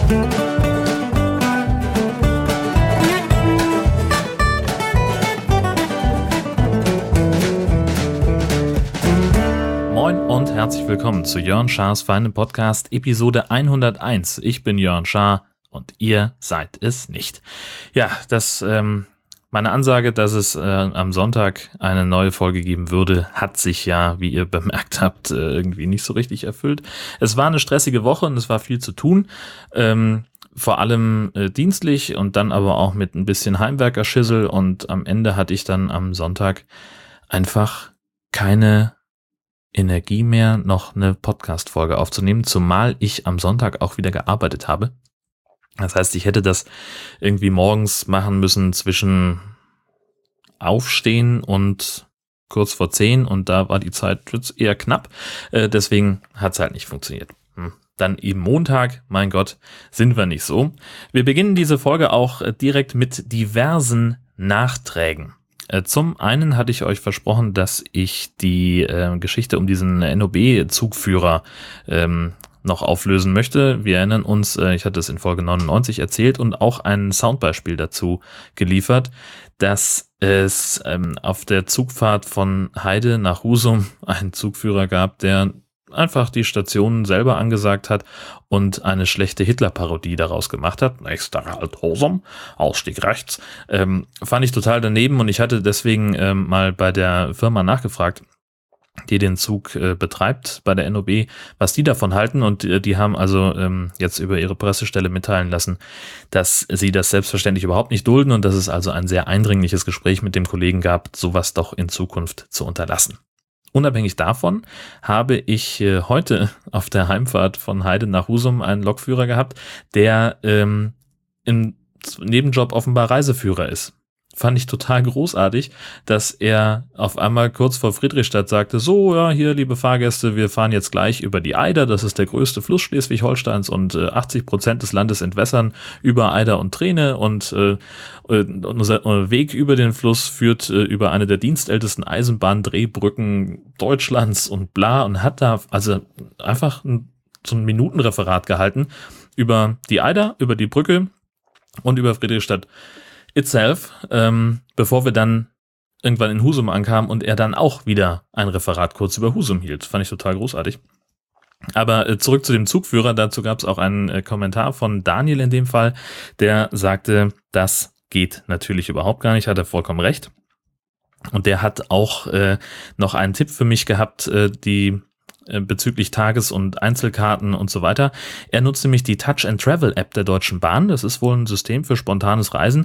Moin und herzlich willkommen zu Jörn Schars feinem Podcast, Episode 101. Ich bin Jörn Schaar und ihr seid es nicht. Ja, meine Ansage, dass es am Sonntag eine neue Folge geben würde, hat sich ja, wie ihr bemerkt habt, irgendwie nicht so richtig erfüllt. Es war eine stressige Woche und es war viel zu tun. Vor allem dienstlich und dann aber auch mit ein bisschen Heimwerkerschissel, und am Ende hatte ich dann am Sonntag einfach keine Energie mehr, noch eine Podcast-Folge aufzunehmen, zumal ich am Sonntag auch wieder gearbeitet habe. Das heißt, ich hätte das irgendwie morgens machen müssen zwischen Aufstehen und kurz vor 10, und da war die Zeit jetzt eher knapp. Deswegen hat es halt nicht funktioniert. Dann eben Montag, mein Gott, sind wir nicht so. Wir beginnen diese Folge auch direkt mit diversen Nachträgen. Zum einen hatte ich euch versprochen, dass ich die Geschichte um diesen NOB-Zugführer noch auflösen möchte. Wir erinnern uns, ich hatte es in Folge 99 erzählt und auch ein Soundbeispiel dazu geliefert, dass es auf der Zugfahrt von Heide nach Husum einen Zugführer gab, der einfach die Station selber angesagt hat und eine schlechte Hitler-Parodie daraus gemacht hat. Nächster Halt Husum, Ausstieg rechts. Fand ich total daneben, und ich hatte deswegen mal bei der Firma nachgefragt, die den Zug betreibt, bei der NOB, was die davon halten, und die haben also jetzt über ihre Pressestelle mitteilen lassen, dass sie das selbstverständlich überhaupt nicht dulden und dass es also ein sehr eindringliches Gespräch mit dem Kollegen gab, sowas doch in Zukunft zu unterlassen. Unabhängig davon habe ich heute auf der Heimfahrt von Heide nach Husum einen Lokführer gehabt, der im Nebenjob offenbar Reiseführer ist. Fand ich total großartig, dass er auf einmal kurz vor Friedrichstadt sagte, so, ja, hier, liebe Fahrgäste, wir fahren jetzt gleich über die Eider, das ist der größte Fluss Schleswig-Holsteins, und 80% des Landes entwässern über Eider und Treene, und unser Weg über den Fluss führt über eine der dienstältesten Eisenbahndrehbrücken Deutschlands und bla, und hat da also einfach so ein Minutenreferat gehalten über die Eider, über die Brücke und über Friedrichstadt itself, bevor wir dann irgendwann in Husum ankamen und er dann auch wieder ein Referat kurz über Husum hielt. Fand ich total großartig. Aber zurück zu dem Zugführer. Dazu gab es auch einen Kommentar von Daniel in dem Fall, der sagte, das geht natürlich überhaupt gar nicht, hat er vollkommen recht. Und der hat auch noch einen Tipp für mich gehabt, bezüglich Tages- und Einzelkarten und so weiter. Er nutzt nämlich die Touch-and-Travel-App der Deutschen Bahn. Das ist wohl ein System für spontanes Reisen.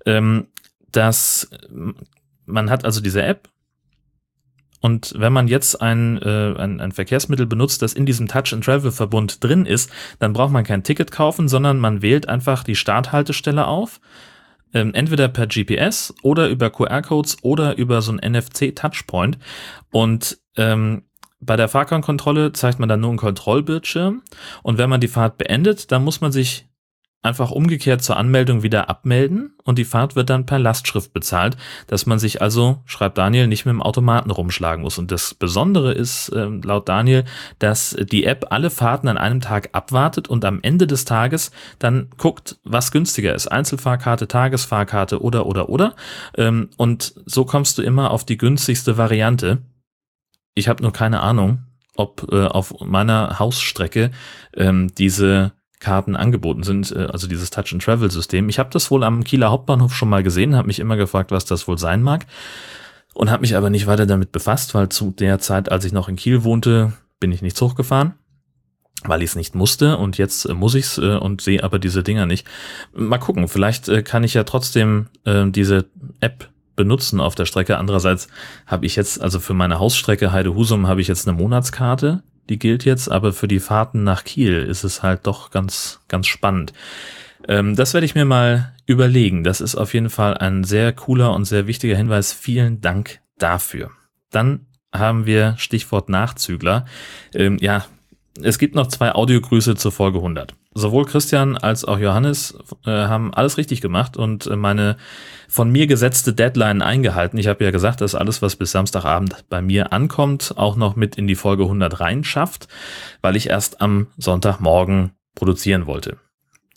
Man hat also diese App, und wenn man jetzt ein Verkehrsmittel benutzt, das in diesem Touch-and-Travel-Verbund drin ist, dann braucht man kein Ticket kaufen, sondern man wählt einfach die Starthaltestelle auf, entweder per GPS oder über QR-Codes oder über so ein NFC-Touchpoint, und bei der Fahrkartenkontrolle zeigt man dann nur einen Kontrollbildschirm, und wenn man die Fahrt beendet, dann muss man sich einfach umgekehrt zur Anmeldung wieder abmelden, und die Fahrt wird dann per Lastschrift bezahlt, dass man sich also, schreibt Daniel, nicht mit dem Automaten rumschlagen muss. Und das Besondere ist, laut Daniel, dass die App alle Fahrten an einem Tag abwartet und am Ende des Tages dann guckt, was günstiger ist. Einzelfahrkarte, Tagesfahrkarte oder. Und so kommst du immer auf die günstigste Variante. Ich habe nur keine Ahnung, ob auf meiner Hausstrecke diese Karten angeboten sind, also dieses Touch-and-Travel-System. Ich habe das wohl am Kieler Hauptbahnhof schon mal gesehen, habe mich immer gefragt, was das wohl sein mag, und habe mich aber nicht weiter damit befasst, weil zu der Zeit, als ich noch in Kiel wohnte, bin ich nicht Zug gefahren, weil ich es nicht musste, und jetzt muss ich's und sehe aber diese Dinger nicht. Mal gucken, vielleicht kann ich ja trotzdem diese App benutzen auf der Strecke. Andererseits habe ich jetzt, also für meine Hausstrecke Heide-Husum habe ich jetzt eine Monatskarte, die gilt jetzt, aber für die Fahrten nach Kiel ist es halt doch ganz, ganz spannend. Das werde ich mir mal überlegen. Das ist auf jeden Fall ein sehr cooler und sehr wichtiger Hinweis. Vielen Dank dafür. Dann haben wir Stichwort Nachzügler. Es gibt noch 2 Audiogrüße zur Folge 100. Sowohl Christian als auch Johannes haben alles richtig gemacht und meine von mir gesetzte Deadline eingehalten. Ich habe ja gesagt, dass alles, was bis Samstagabend bei mir ankommt, auch noch mit in die Folge 100 reinschafft, weil ich erst am Sonntagmorgen produzieren wollte.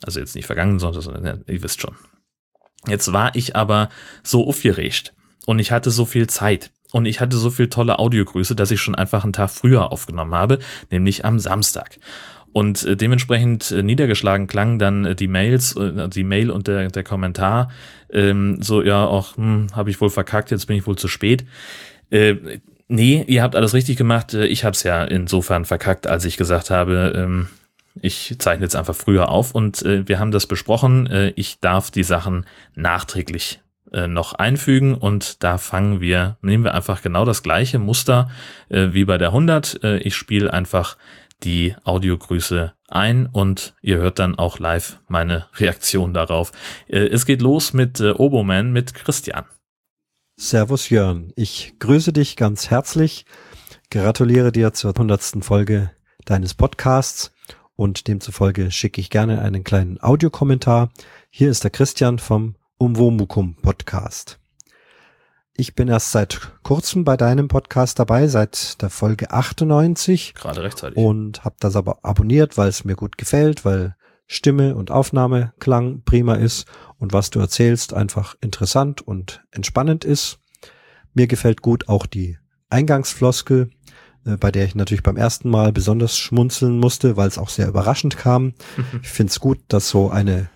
Also jetzt nicht vergangen, sondern ihr wisst schon. Jetzt war ich aber so aufgeregt und ich hatte so viel Zeit und ich hatte so viel tolle Audiogrüße, dass ich schon einfach einen Tag früher aufgenommen habe, nämlich am Samstag. Und dementsprechend niedergeschlagen klangen dann die Mails, die Mail und der Kommentar, so, ja, auch, habe ich wohl verkackt, jetzt bin ich wohl zu spät. Nee, ihr habt alles richtig gemacht. Ich habe es ja insofern verkackt, als ich gesagt habe, ich zeichne jetzt einfach früher auf und wir haben das besprochen. Ich darf die Sachen nachträglich noch einfügen und da nehmen wir einfach genau das gleiche Muster wie bei der 100. Ich spiele einfach die Audiogrüße ein und ihr hört dann auch live meine Reaktion darauf. Es geht los mit Oboman mit Christian. Servus Jörn, ich grüße dich ganz herzlich, gratuliere dir zur 100. Folge deines Podcasts und demzufolge schicke ich gerne einen kleinen Audiokommentar. Hier ist der Christian vom Umwomukum Podcast. Ich bin erst seit kurzem bei deinem Podcast dabei, seit der Folge 98. Gerade rechtzeitig. Und habe das aber abonniert, weil es mir gut gefällt, weil Stimme und Aufnahmeklang prima ist und was du erzählst einfach interessant und entspannend ist. Mir gefällt gut auch die Eingangsfloskel, bei der ich natürlich beim ersten Mal besonders schmunzeln musste, weil es auch sehr überraschend kam. Ich finde es gut, dass so eine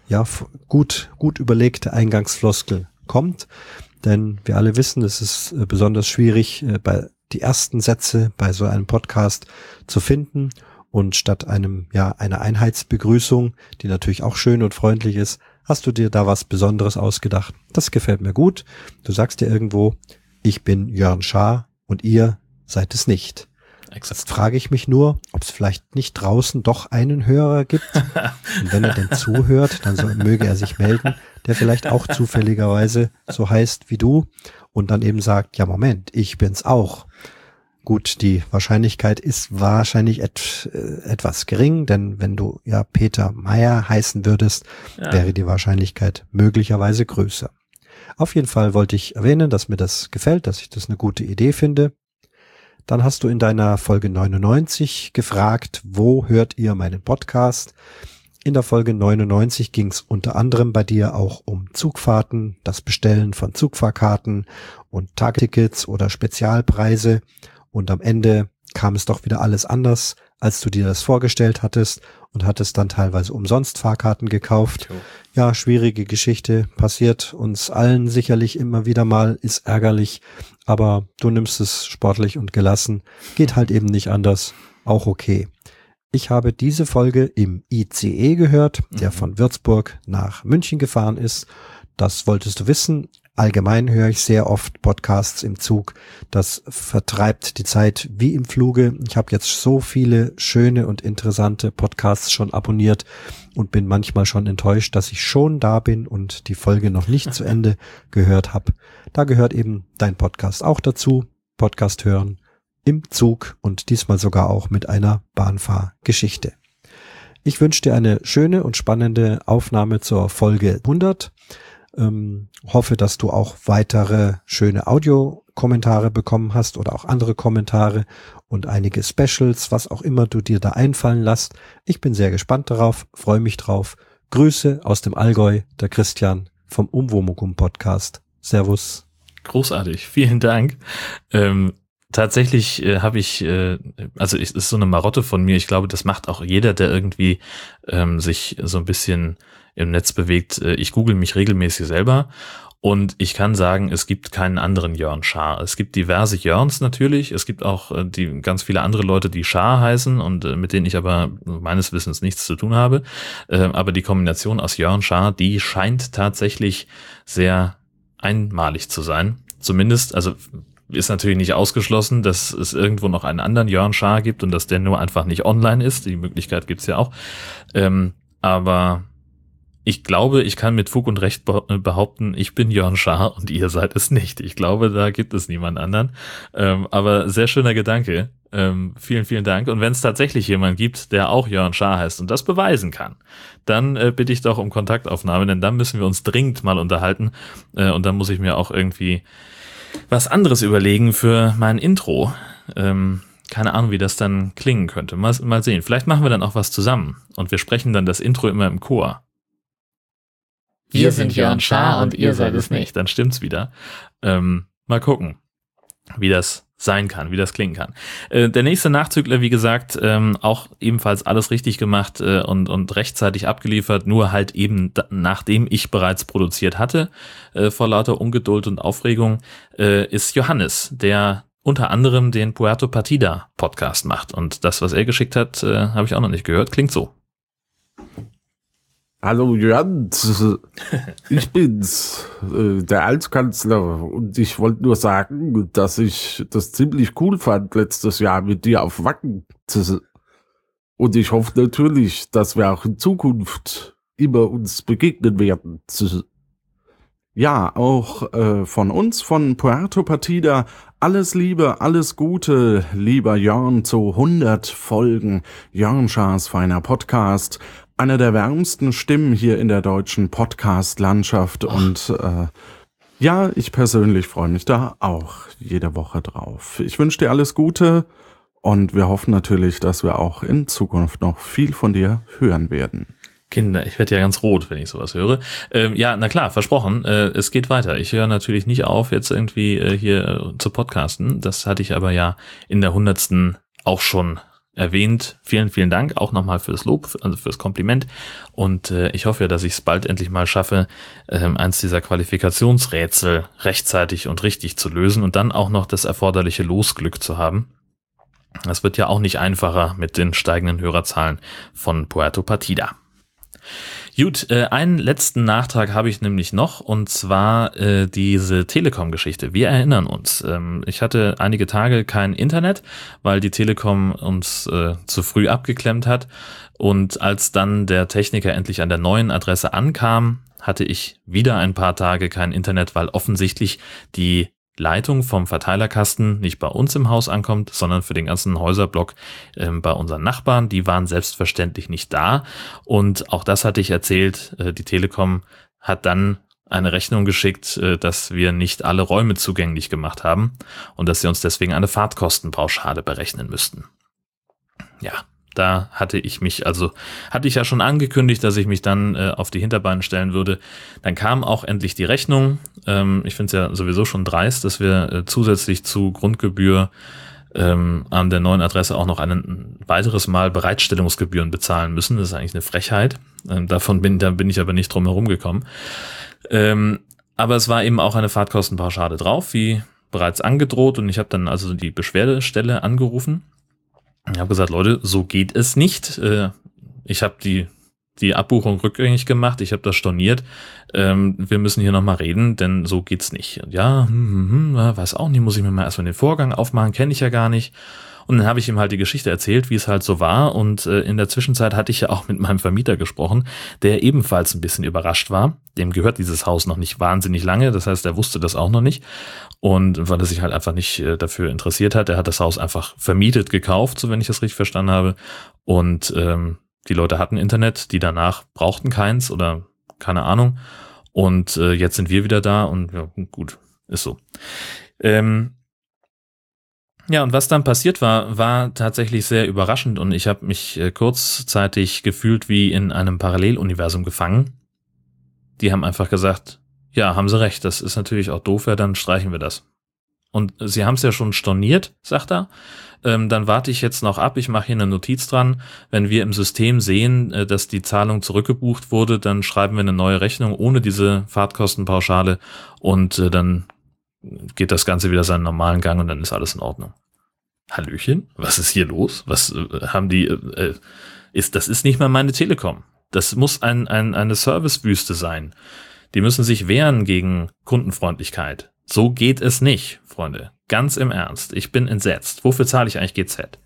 gut überlegte Eingangsfloskel kommt. Denn wir alle wissen, es ist besonders schwierig, bei die ersten Sätze bei so einem Podcast zu finden. Und statt einer Einheitsbegrüßung, die natürlich auch schön und freundlich ist, hast du dir da was Besonderes ausgedacht. Das gefällt mir gut. Du sagst dir irgendwo, ich bin Jörn Schaar und ihr seid es nicht. Exakt. Jetzt frage ich mich nur, ob es vielleicht nicht draußen doch einen Hörer gibt. Und wenn er denn zuhört, dann möge er sich melden, der vielleicht auch zufälligerweise so heißt wie du und dann eben sagt, ja Moment, ich bin's auch. Gut, die Wahrscheinlichkeit ist wahrscheinlich etwas gering, denn wenn du ja Peter Meyer heißen würdest, wäre die Wahrscheinlichkeit möglicherweise größer. Auf jeden Fall wollte ich erwähnen, dass mir das gefällt, dass ich das eine gute Idee finde. Dann hast du in deiner Folge 99 gefragt, wo hört ihr meinen Podcast? In der Folge 99 ging es unter anderem bei dir auch um Zugfahrten, das Bestellen von Zugfahrkarten und Tagtickets oder Spezialpreise. Und am Ende kam es doch wieder alles anders, als du dir das vorgestellt hattest und hattest dann teilweise umsonst Fahrkarten gekauft. Ja, schwierige Geschichte, passiert uns allen sicherlich immer wieder mal, ist ärgerlich, aber du nimmst es sportlich und gelassen, geht halt eben nicht anders, auch okay. Ich habe diese Folge im ICE gehört, der von Würzburg nach München gefahren ist. Das wolltest du wissen. Allgemein höre ich sehr oft Podcasts im Zug. Das vertreibt die Zeit wie im Fluge. Ich habe jetzt so viele schöne und interessante Podcasts schon abonniert und bin manchmal schon enttäuscht, dass ich schon da bin und die Folge noch nicht zu Ende gehört habe. Da gehört eben dein Podcast auch dazu. Podcast hören im Zug und diesmal sogar auch mit einer Bahnfahrgeschichte. Ich wünsche dir eine schöne und spannende Aufnahme zur Folge 100. Hoffe, dass du auch weitere schöne Audiokommentare bekommen hast oder auch andere Kommentare und einige Specials, was auch immer du dir da einfallen lässt. Ich bin sehr gespannt darauf, freue mich drauf. Grüße aus dem Allgäu, der Christian vom Umwomukum Podcast. Servus. Großartig, vielen Dank. Tatsächlich habe ich, es ist so eine Marotte von mir. Ich glaube, das macht auch jeder, der irgendwie sich so ein bisschen im Netz bewegt. Ich google mich regelmäßig selber und ich kann sagen, es gibt keinen anderen Jörn Schaar. Es gibt diverse Jörns natürlich. Es gibt auch ganz viele andere Leute, die Schaar heißen und mit denen ich aber meines Wissens nichts zu tun habe. Aber die Kombination aus Jörn Schaar, die scheint tatsächlich sehr einmalig zu sein. Zumindest, also ist natürlich nicht ausgeschlossen, dass es irgendwo noch einen anderen Jörn Schaar gibt und dass der nur einfach nicht online ist. Die Möglichkeit gibt's ja auch. Aber ich glaube, ich kann mit Fug und Recht behaupten, ich bin Jörn Schaar und ihr seid es nicht. Ich glaube, da gibt es niemand anderen. Aber sehr schöner Gedanke. Vielen, vielen Dank. Und wenn es tatsächlich jemand gibt, der auch Jörn Schaar heißt und das beweisen kann, dann bitte ich doch um Kontaktaufnahme, denn dann müssen wir uns dringend mal unterhalten. Und dann muss ich mir auch irgendwie was anderes überlegen für mein Intro. Keine Ahnung, wie das dann klingen könnte. Mal sehen. Vielleicht machen wir dann auch was zusammen und wir sprechen dann das Intro immer im Chor. Wir sind Jörn Schaar und ihr seid es nicht. Dann stimmt's wieder. Mal gucken, wie das sein kann, wie das klingen kann. Der nächste Nachzügler, wie gesagt, auch ebenfalls alles richtig gemacht und rechtzeitig abgeliefert, nur halt eben nachdem ich bereits produziert hatte, vor lauter Ungeduld und Aufregung, ist Johannes, der unter anderem den Puerto Partida Podcast macht. Und das, was er geschickt hat, habe ich auch noch nicht gehört. Klingt so. Hallo Jörn, ich bin's, der Altkanzler, und ich wollte nur sagen, dass ich das ziemlich cool fand letztes Jahr mit dir auf Wacken. Und ich hoffe natürlich, dass wir auch in Zukunft immer uns begegnen werden. Ja, auch von uns, von Puerto Partida, alles Liebe, alles Gute, lieber Jörn, zu 100 Folgen Jörn Schaas feiner Podcast. Einer der wärmsten Stimmen hier in der deutschen Podcast-Landschaft. Und ja, ich persönlich freue mich da auch jede Woche drauf. Ich wünsche dir alles Gute und wir hoffen natürlich, dass wir auch in Zukunft noch viel von dir hören werden. Kinder, ich werde ja ganz rot, wenn ich sowas höre. Ja, na klar, versprochen, es geht weiter. Ich höre natürlich nicht auf, jetzt irgendwie hier zu podcasten. Das hatte ich aber ja in der 100. auch schon erwähnt. Vielen, vielen Dank auch nochmal fürs Lob, also fürs Kompliment. Und ich hoffe ja, dass ich es bald endlich mal schaffe, eins dieser Qualifikationsrätsel rechtzeitig und richtig zu lösen und dann auch noch das erforderliche Losglück zu haben. Das wird ja auch nicht einfacher mit den steigenden Hörerzahlen von Puerto Partida. Gut, einen letzten Nachtrag habe ich nämlich noch, und zwar diese Telekom-Geschichte. Wir erinnern uns, ich hatte einige Tage kein Internet, weil die Telekom uns zu früh abgeklemmt hat, und als dann der Techniker endlich an der neuen Adresse ankam, hatte ich wieder ein paar Tage kein Internet, weil offensichtlich die Leitung vom Verteilerkasten nicht bei uns im Haus ankommt, sondern für den ganzen Häuserblock bei unseren Nachbarn. Die waren selbstverständlich nicht da, und auch das hatte ich erzählt. Die Telekom hat dann eine Rechnung geschickt, dass wir nicht alle Räume zugänglich gemacht haben und dass sie uns deswegen eine Fahrtkostenpauschale berechnen müssten. Ja, da hatte ich ja schon angekündigt, dass ich mich dann auf die Hinterbeine stellen würde. Dann kam auch endlich die Rechnung. Ich finde es ja sowieso schon dreist, dass wir zusätzlich zu Grundgebühr an der neuen Adresse auch noch ein weiteres Mal Bereitstellungsgebühren bezahlen müssen. Das ist eigentlich eine Frechheit. Da bin ich aber nicht drum herum gekommen. Aber es war eben auch eine Fahrtkostenpauschale drauf, wie bereits angedroht. Und ich habe dann also die Beschwerdestelle angerufen. Ich habe gesagt, Leute, so geht es nicht. Ich habe die Abbuchung rückgängig gemacht, ich habe das storniert. Wir müssen hier nochmal reden, denn so geht's nicht. Und ja, weiß auch nicht, muss ich mir mal erstmal den Vorgang aufmachen, kenne ich ja gar nicht. Und dann habe ich ihm halt die Geschichte erzählt, wie es halt so war. Und in der Zwischenzeit hatte ich ja auch mit meinem Vermieter gesprochen, der ebenfalls ein bisschen überrascht war. Dem gehört dieses Haus noch nicht wahnsinnig lange, das heißt, er wusste das auch noch nicht. Und weil er sich halt einfach nicht dafür interessiert hat, er hat das Haus einfach vermietet gekauft, so wenn ich das richtig verstanden habe. Und die Leute hatten Internet, die danach brauchten keins oder keine Ahnung. Und jetzt sind wir wieder da und ja, gut, ist so. Ja, und was dann passiert war tatsächlich sehr überraschend, und ich habe mich kurzzeitig gefühlt wie in einem Paralleluniversum gefangen. Die haben einfach gesagt, ja, haben sie recht, das ist natürlich auch doof, ja, dann streichen wir das. Und sie haben es ja schon storniert, sagt er. Dann warte ich jetzt noch ab, ich mache hier eine Notiz dran. Wenn wir im System sehen, dass die Zahlung zurückgebucht wurde, dann schreiben wir eine neue Rechnung ohne diese Fahrtkostenpauschale, und dann geht das Ganze wieder seinen normalen Gang und dann ist alles in Ordnung. Hallöchen, was ist hier los? Was haben die? Das ist nicht mal meine Telekom. Das muss eine Servicewüste sein. Die müssen sich wehren gegen Kundenfreundlichkeit. So geht es nicht, Freunde. Ganz im Ernst. Ich bin entsetzt. Wofür zahle ich eigentlich GZ?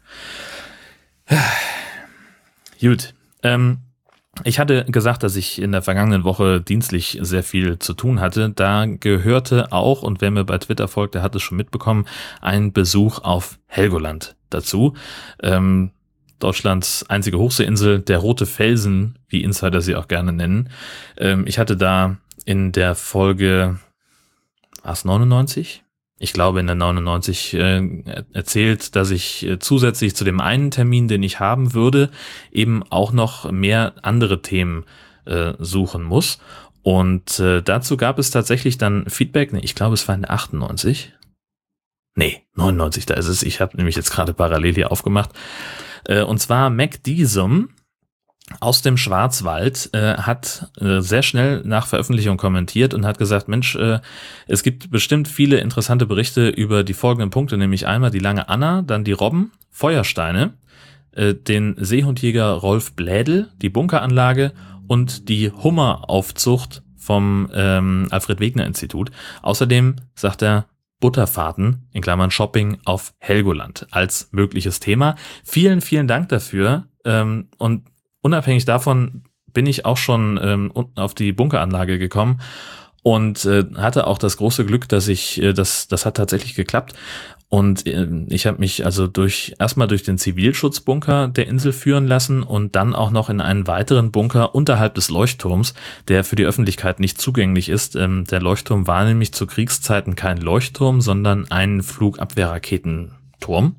Gut. Ich hatte gesagt, dass ich in der vergangenen Woche dienstlich sehr viel zu tun hatte. Da gehörte auch, und wer mir bei Twitter folgt, der hat es schon mitbekommen, ein Besuch auf Helgoland dazu. Deutschlands einzige Hochseeinsel, der Rote Felsen, wie Insider sie auch gerne nennen. Ich hatte da in der Folge, war es 99? Ich glaube in der 99 erzählt, dass ich zusätzlich zu dem einen Termin, den ich haben würde, eben auch noch mehr andere Themen suchen muss. Und dazu gab es tatsächlich dann Feedback, ich glaube, es war in 98. Nee, 99, da ist es. Ich habe nämlich jetzt gerade parallel hier aufgemacht. Und zwar Mac Diesum aus dem Schwarzwald hat sehr schnell nach Veröffentlichung kommentiert und hat gesagt, Mensch, es gibt bestimmt viele interessante Berichte über die folgenden Punkte, nämlich einmal die lange Anna, dann die Robben, Feuersteine, den Seehundjäger Rolf Blädel, die Bunkeranlage und die Hummeraufzucht vom Alfred Wegener Institut. Außerdem sagt er Butterfahrten, in Klammern Shopping auf Helgoland als mögliches Thema. Vielen, vielen Dank dafür. Und unabhängig davon bin ich auch schon auf die Bunkeranlage gekommen und hatte auch das große Glück, dass das hat tatsächlich geklappt. Und ich habe mich also erstmal durch den Zivilschutzbunker der Insel führen lassen und dann auch noch in einen weiteren Bunker unterhalb des Leuchtturms, der für die Öffentlichkeit nicht zugänglich ist. Der Leuchtturm war nämlich zu Kriegszeiten kein Leuchtturm, sondern ein Flugabwehrraketenturm,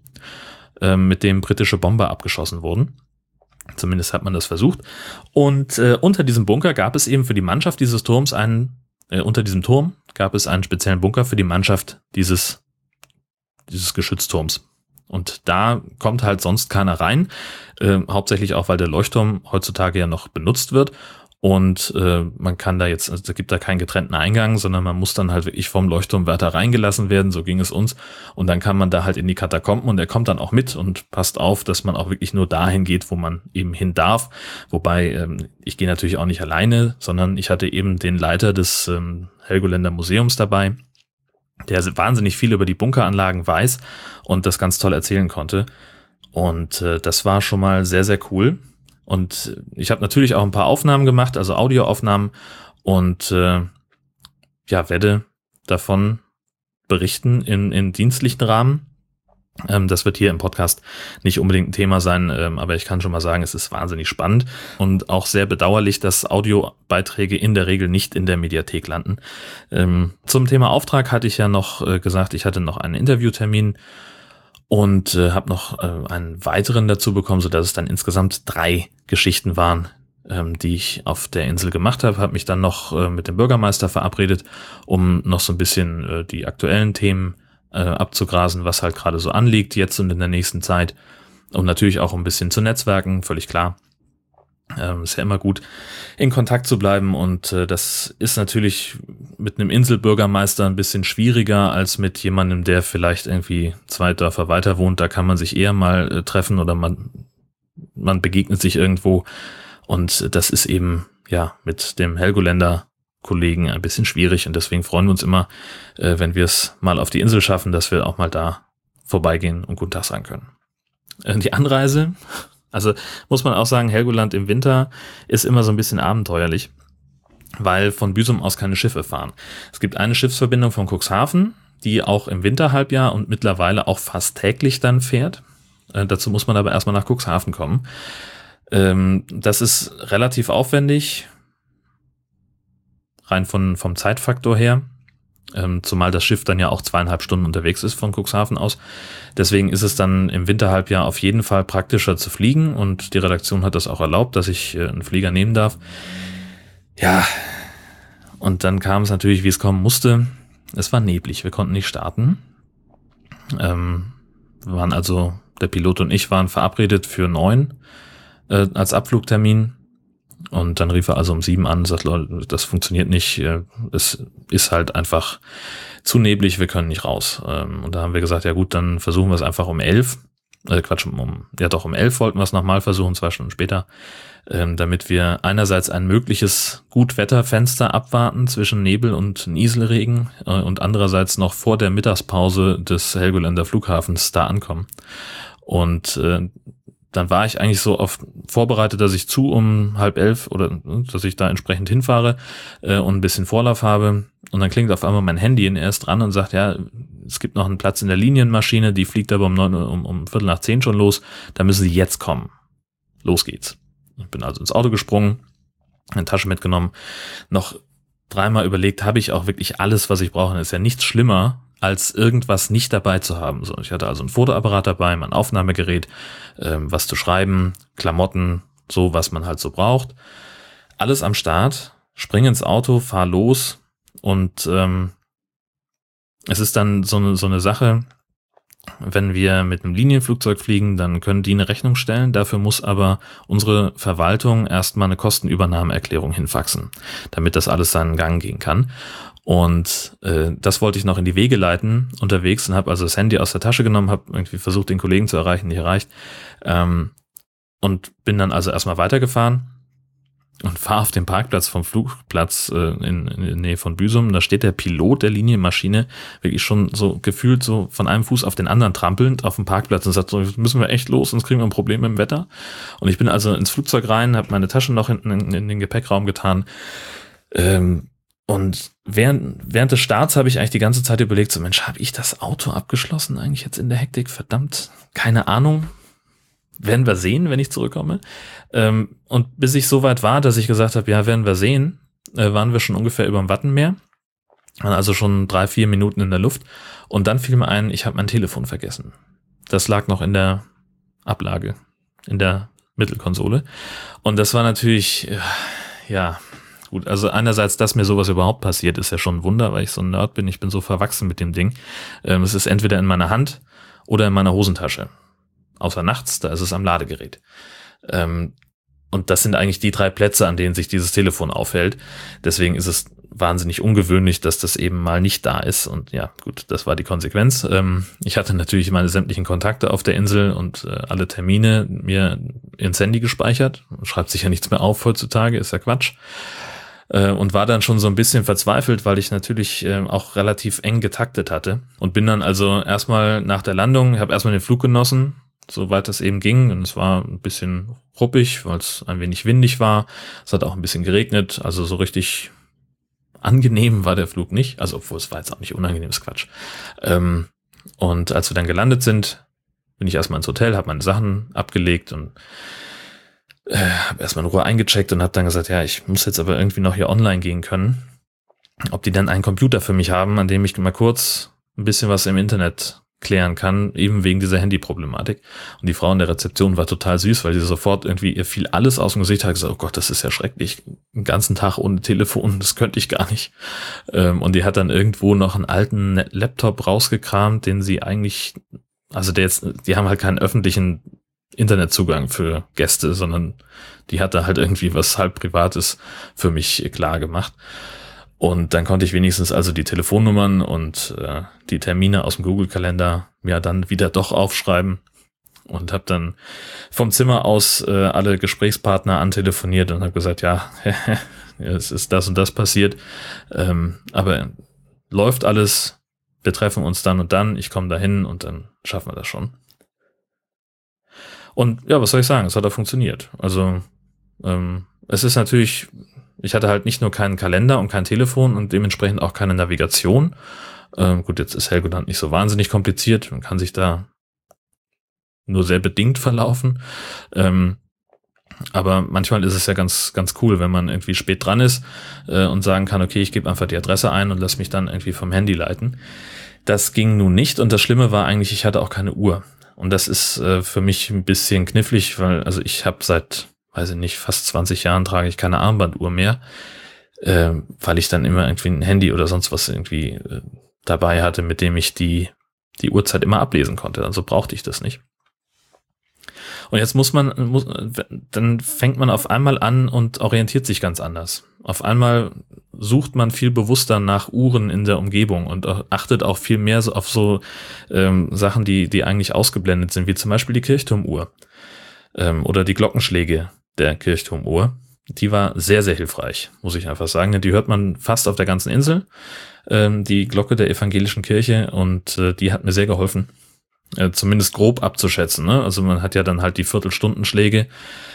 mit dem britische Bomber abgeschossen wurden. Zumindest hat man das versucht. Und unter diesem Bunker gab es eben für die Mannschaft dieses Turms unter diesem Turm gab es einen speziellen Bunker für die Mannschaft dieses Geschützturms. Und da kommt halt sonst keiner rein, hauptsächlich auch, weil der Leuchtturm heutzutage ja noch benutzt wird und man kann da jetzt, also es gibt da keinen getrennten Eingang, sondern man muss dann halt wirklich vom Leuchtturmwärter reingelassen werden, so ging es uns und dann kann man da halt in die Katakomben und der kommt dann auch mit und passt auf, dass man auch wirklich nur dahin geht, wo man eben hin darf, wobei ich gehe natürlich auch nicht alleine, sondern ich hatte eben den Leiter des Helgoländer Museums dabei, der wahnsinnig viel über die Bunkeranlagen weiß und das ganz toll erzählen konnte. Und das war schon mal sehr, sehr cool. Und ich habe natürlich auch ein paar Aufnahmen gemacht, also Audioaufnahmen und werde davon berichten in dienstlichen Rahmen. Das wird hier im Podcast nicht unbedingt ein Thema sein, aber ich kann schon mal sagen, es ist wahnsinnig spannend und auch sehr bedauerlich, dass Audiobeiträge in der Regel nicht in der Mediathek landen. Zum Thema Auftrag hatte ich ja noch gesagt, ich hatte noch einen Interviewtermin und habe noch einen weiteren dazu bekommen, sodass es dann insgesamt 3 Geschichten waren, die ich auf der Insel gemacht habe. Habe mich dann noch mit dem Bürgermeister verabredet, um noch so ein bisschen die aktuellen Themen abzugrasen, was halt gerade so anliegt jetzt und in der nächsten Zeit und natürlich auch ein bisschen zu netzwerken, völlig klar. Ist ja immer gut, in Kontakt zu bleiben und das ist natürlich mit einem Inselbürgermeister ein bisschen schwieriger als mit jemandem, der vielleicht irgendwie 2 Dörfer weiter wohnt. Da kann man sich eher mal treffen oder man begegnet sich irgendwo und das ist eben ja mit dem Helgoländer Kollegen ein bisschen schwierig und deswegen freuen wir uns immer, wenn wir es mal auf die Insel schaffen, dass wir auch mal da vorbeigehen und guten Tag sagen können. Die Anreise, also muss man auch sagen, Helgoland im Winter ist immer so ein bisschen abenteuerlich, weil von Büsum aus keine Schiffe fahren. Es gibt eine Schiffsverbindung von Cuxhaven, die auch im Winterhalbjahr und mittlerweile auch fast täglich dann fährt. Dazu muss man aber erstmal nach Cuxhaven kommen. Das ist relativ aufwendig, rein vom Zeitfaktor her, zumal das Schiff dann ja auch 2,5 Stunden unterwegs ist von Cuxhaven aus. Deswegen ist es dann im Winterhalbjahr auf jeden Fall praktischer zu fliegen und die Redaktion hat das auch erlaubt, dass ich einen Flieger nehmen darf. Ja, und dann kam es natürlich, wie es kommen musste. Es war neblig, wir konnten nicht starten. Wir waren also, der Pilot und ich waren verabredet für 9 als Abflugtermin. Und dann rief er also um 7 an und sagt, Leute, das funktioniert nicht, es ist halt einfach zu neblig, wir können nicht raus. Und da haben wir gesagt, ja gut, dann versuchen wir es einfach um 11. Um 11 wollten wir es nochmal versuchen, 2 Stunden später, damit wir einerseits ein mögliches Gutwetterfenster abwarten zwischen Nebel und Nieselregen und andererseits noch vor der Mittagspause des Helgoländer Flughafens da ankommen. Und dann war ich eigentlich so oft vorbereitet, dass ich um 10:30 oder dass ich da entsprechend hinfahre und ein bisschen Vorlauf habe. Und dann klingt auf einmal mein Handy und er ist dran und sagt, ja, es gibt noch einen Platz in der Linienmaschine, die fliegt aber um 9:10 schon los, da müssen Sie jetzt kommen. Los geht's. Ich bin also ins Auto gesprungen, eine Tasche mitgenommen, noch 3-mal überlegt, habe ich auch wirklich alles, was ich brauche. Das ist ja nichts schlimmer, als irgendwas nicht dabei zu haben. So, ich hatte also ein Fotoapparat dabei, mein Aufnahmegerät, was zu schreiben, Klamotten, so was man halt so braucht. Alles am Start spring ins Auto, fahr los und es ist dann so eine Sache, wenn wir mit einem Linienflugzeug fliegen, dann können die eine Rechnung stellen. Dafür muss aber unsere Verwaltung erstmal eine Kostenübernahmeerklärung hinfaxen, damit das alles seinen Gang gehen kann. Und das wollte ich noch in die Wege leiten unterwegs und habe also das Handy aus der Tasche genommen, habe irgendwie versucht, den Kollegen zu erreichen, nicht erreicht. Und bin dann also erstmal weitergefahren und fahre auf dem Parkplatz vom Flugplatz in der Nähe von Büsum. Da steht der Pilot der Linienmaschine wirklich schon so gefühlt so von einem Fuß auf den anderen trampelnd auf dem Parkplatz und sagt so, müssen wir echt los, sonst kriegen wir ein Problem mit dem Wetter. Und ich bin also ins Flugzeug rein, habe meine Taschen noch hinten in den Gepäckraum getan. Und während des Starts habe ich eigentlich die ganze Zeit überlegt, so Mensch, habe ich das Auto abgeschlossen eigentlich jetzt in der Hektik? Verdammt, keine Ahnung. Werden wir sehen, wenn ich zurückkomme. Und bis ich so weit war, dass ich gesagt habe, ja, werden wir sehen, waren wir schon ungefähr über dem Wattenmeer. Also schon 3-4 Minuten in der Luft. Und dann fiel mir ein, ich habe mein Telefon vergessen. Das lag noch in der Ablage, in der Mittelkonsole. Und das war natürlich, ja, gut. Also einerseits, dass mir sowas überhaupt passiert, ist ja schon ein Wunder, weil ich so ein Nerd bin. Ich bin so verwachsen mit dem Ding. Es ist entweder in meiner Hand oder in meiner Hosentasche. Außer nachts, da ist es am Ladegerät. Und das sind eigentlich die 3 Plätze, an denen sich dieses Telefon aufhält. Deswegen ist es wahnsinnig ungewöhnlich, dass das eben mal nicht da ist. Und ja, gut, das war die Konsequenz. Ich hatte natürlich meine sämtlichen Kontakte auf der Insel und alle Termine mir ins Handy gespeichert. Schreibt sich ja nichts mehr auf heutzutage, ist ja Quatsch. Und war dann schon so ein bisschen verzweifelt, weil ich natürlich auch relativ eng getaktet hatte. Und bin dann also erstmal nach der Landung, habe erstmal den Flug genossen, soweit das eben ging. Und es war ein bisschen ruppig, weil es ein wenig windig war. Es hat auch ein bisschen geregnet. Also so richtig angenehm war der Flug nicht. Also obwohl es war jetzt auch nicht unangenehm, ist Quatsch. Und als wir dann gelandet sind, bin ich erstmal ins Hotel, habe meine Sachen abgelegt und habe erstmal in Ruhe eingecheckt und habe dann gesagt, ja, ich muss jetzt aber irgendwie noch hier online gehen können. Ob die dann einen Computer für mich haben, an dem ich mal kurz ein bisschen was im Internet klären kann, eben wegen dieser Handyproblematik. Und die Frau in der Rezeption war total süß, weil sie sofort irgendwie, ihr fiel alles aus dem Gesicht, hat gesagt, oh Gott, das ist ja schrecklich, einen ganzen Tag ohne Telefon, das könnte ich gar nicht. Und die hat dann irgendwo noch einen alten Laptop rausgekramt, den sie eigentlich, also die haben halt keinen öffentlichen Internetzugang für Gäste, sondern die hat da halt irgendwie was halb Privates für mich klar gemacht. Und dann konnte ich wenigstens also die Telefonnummern und die Termine aus dem Google-Kalender ja dann wieder doch aufschreiben und habe dann vom Zimmer aus alle Gesprächspartner antelefoniert und habe gesagt, ja, es ist das und das passiert, aber läuft alles, wir treffen uns dann und dann, ich komme dahin und dann schaffen wir das schon. Und ja, was soll ich sagen, es hat auch funktioniert. Also es ist natürlich, ich hatte halt nicht nur keinen Kalender und kein Telefon und dementsprechend auch keine Navigation. Gut, jetzt ist Helgoland nicht so wahnsinnig kompliziert. Man kann sich da nur sehr bedingt verlaufen. Aber manchmal ist es ja ganz, ganz cool, wenn man irgendwie spät dran ist und sagen kann, okay, ich gebe einfach die Adresse ein und lass mich dann irgendwie vom Handy leiten. Das ging nun nicht und das Schlimme war eigentlich, ich hatte auch keine Uhr. Und das ist für mich ein bisschen knifflig, weil also ich habe seit, weiß ich nicht, fast 20 Jahren trage ich keine Armbanduhr mehr, weil ich dann immer irgendwie ein Handy oder sonst was irgendwie dabei hatte, mit dem ich die Uhrzeit immer ablesen konnte. Also brauchte ich das nicht. Und jetzt dann fängt man auf einmal an und orientiert sich ganz anders. Auf einmal sucht man viel bewusster nach Uhren in der Umgebung und achtet auch viel mehr so auf so Sachen, die eigentlich ausgeblendet sind, wie zum Beispiel die Kirchturmuhr oder die Glockenschläge der Kirchturmuhr. Die war sehr, sehr hilfreich, muss ich einfach sagen. Die hört man fast auf der ganzen Insel, die Glocke der evangelischen Kirche, und die hat mir sehr geholfen, zumindest grob abzuschätzen. Ne? Also man hat ja dann halt die Viertelstundenschläge,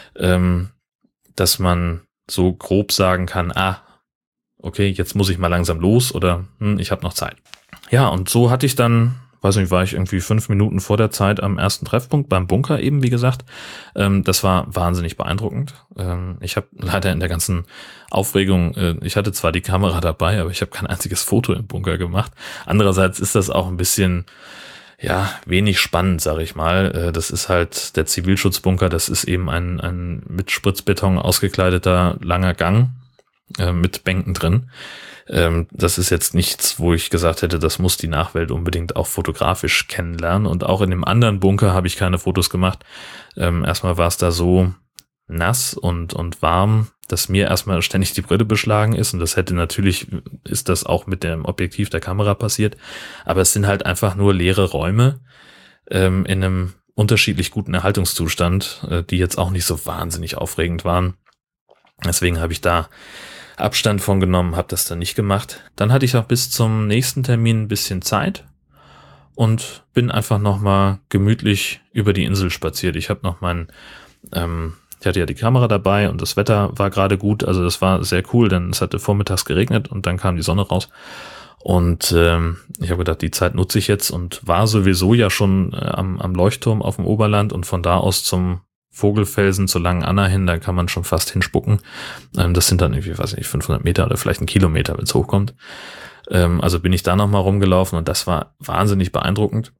dass man so grob sagen kann, okay, jetzt muss ich mal langsam los oder ich habe noch Zeit. Ja, und so hatte ich dann, weiß nicht, war ich irgendwie 5 Minuten vor der Zeit am ersten Treffpunkt beim Bunker eben, wie gesagt. Das war wahnsinnig beeindruckend. Ich habe leider in der ganzen Aufregung, ich hatte zwar die Kamera dabei, aber ich habe kein einziges Foto im Bunker gemacht. Andererseits ist das auch ein bisschen, ja, wenig spannend, sage ich mal. Das ist halt der Zivilschutzbunker, das ist eben ein mit Spritzbeton ausgekleideter langer Gang. mit Bänken drin. Das ist jetzt nichts, wo ich gesagt hätte, das muss die Nachwelt unbedingt auch fotografisch kennenlernen. Und auch in dem anderen Bunker habe ich keine Fotos gemacht. Erstmal war es da so nass und warm, dass mir erstmal ständig die Brille beschlagen ist. Und das ist das auch mit dem Objektiv der Kamera passiert. Aber es sind halt einfach nur leere Räume in einem unterschiedlich guten Erhaltungszustand, die jetzt auch nicht so wahnsinnig aufregend waren. Deswegen habe ich da Abstand von genommen, habe das dann nicht gemacht. Dann hatte ich auch bis zum nächsten Termin ein bisschen Zeit und bin einfach nochmal gemütlich über die Insel spaziert. Ich habe noch ich hatte ja die Kamera dabei und das Wetter war gerade gut, also das war sehr cool, denn es hatte vormittags geregnet und dann kam die Sonne raus. Und ich habe gedacht, die Zeit nutze ich jetzt und war sowieso ja schon am Leuchtturm auf dem Oberland und von da aus zum Vogelfelsen zur Langen Anna hin, da kann man schon fast hinspucken. Das sind dann irgendwie, weiß ich nicht, 500 Meter oder vielleicht 1 Kilometer, wenn es hochkommt. Also bin ich da nochmal rumgelaufen und das war wahnsinnig beeindruckend,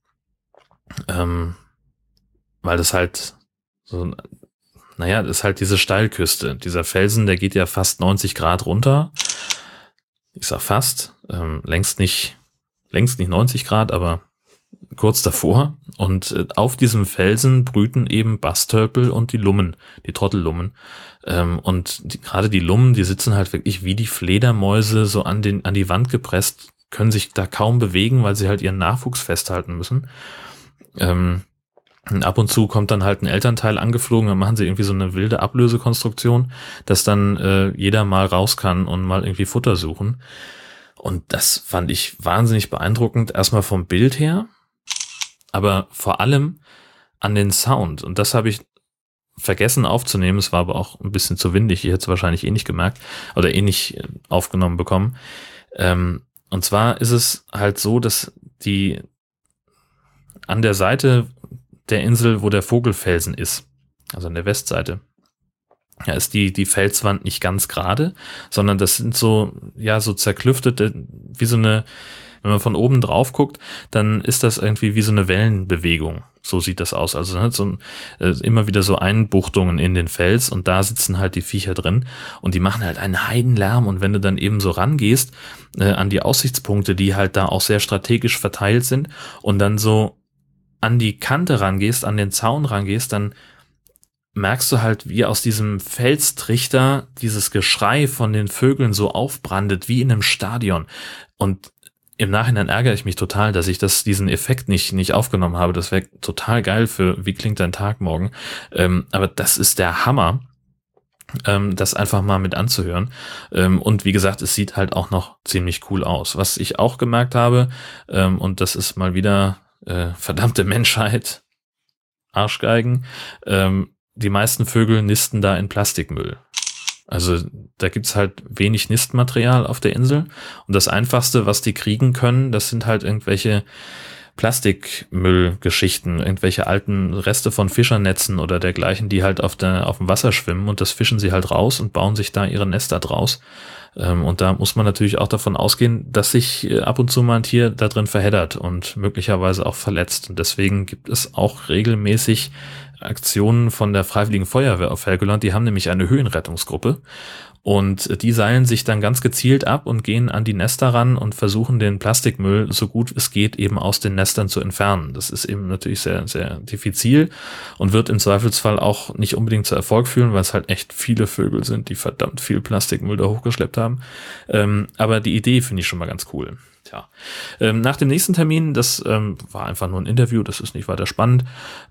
weil das halt so, das ist halt diese Steilküste. Dieser Felsen, der geht ja fast 90 Grad runter. Ich sag fast, längst nicht 90 Grad, aber kurz davor. Und auf diesem Felsen brüten eben Bastölpel und die Lummen, die Trottellummen. Und gerade die Lummen, die sitzen halt wirklich wie die Fledermäuse so an die Wand gepresst, können sich da kaum bewegen, weil sie halt ihren Nachwuchs festhalten müssen. Und ab und zu kommt dann halt ein Elternteil angeflogen, dann machen sie irgendwie so eine wilde Ablösekonstruktion, dass dann jeder mal raus kann und mal irgendwie Futter suchen. Und das fand ich wahnsinnig beeindruckend, erstmal vom Bild her, aber vor allem an den Sound. Und das habe ich vergessen aufzunehmen, es war aber auch ein bisschen zu windig, ich hätte es wahrscheinlich nicht gemerkt oder nicht aufgenommen bekommen. Und zwar ist es halt so, dass die an der Seite der Insel, wo der Vogelfelsen ist, also an der Westseite, ja, ist die Felswand nicht ganz gerade, sondern das sind so zerklüftete, wie so eine, wenn man von oben drauf guckt, dann ist das irgendwie wie so eine Wellenbewegung. So sieht das aus. Also immer wieder so Einbuchtungen in den Fels und da sitzen halt die Viecher drin und die machen halt einen Heidenlärm und wenn du dann eben so rangehst an die Aussichtspunkte, die halt da auch sehr strategisch verteilt sind und dann so an die Kante rangehst, an den Zaun rangehst, dann merkst du halt, wie aus diesem Felstrichter dieses Geschrei von den Vögeln so aufbrandet, wie in einem Stadion. Und im Nachhinein ärgere ich mich total, dass ich diesen Effekt nicht aufgenommen habe. Das wäre total geil für Wie klingt dein Tag morgen? Aber das ist der Hammer, das einfach mal mit anzuhören. Und wie gesagt, es sieht halt auch noch ziemlich cool aus. Was ich auch gemerkt habe, und das ist mal wieder verdammte Menschheit, Arschgeigen, die meisten Vögel nisten da in Plastikmüll. Also da gibt's halt wenig Nistmaterial auf der Insel und das Einfachste, was die kriegen können, das sind halt irgendwelche Plastikmüllgeschichten, irgendwelche alten Reste von Fischernetzen oder dergleichen, die halt auf dem Wasser schwimmen und das fischen sie halt raus und bauen sich da ihre Nester draus. Und da muss man natürlich auch davon ausgehen, dass sich ab und zu mal ein Tier da drin verheddert und möglicherweise auch verletzt. Und deswegen gibt es auch regelmäßig Aktionen von der Freiwilligen Feuerwehr auf Helgoland. Die haben nämlich eine Höhenrettungsgruppe und die seilen sich dann ganz gezielt ab und gehen an die Nester ran und versuchen den Plastikmüll so gut es geht eben aus den Nestern zu entfernen. Das ist eben natürlich sehr, sehr diffizil und wird im Zweifelsfall auch nicht unbedingt zu Erfolg führen, weil es halt echt viele Vögel sind, die verdammt viel Plastikmüll da hochgeschleppt haben. Aber die Idee finde ich schon mal ganz cool. Tja. Nach dem nächsten Termin, das war einfach nur ein Interview, das ist nicht weiter spannend,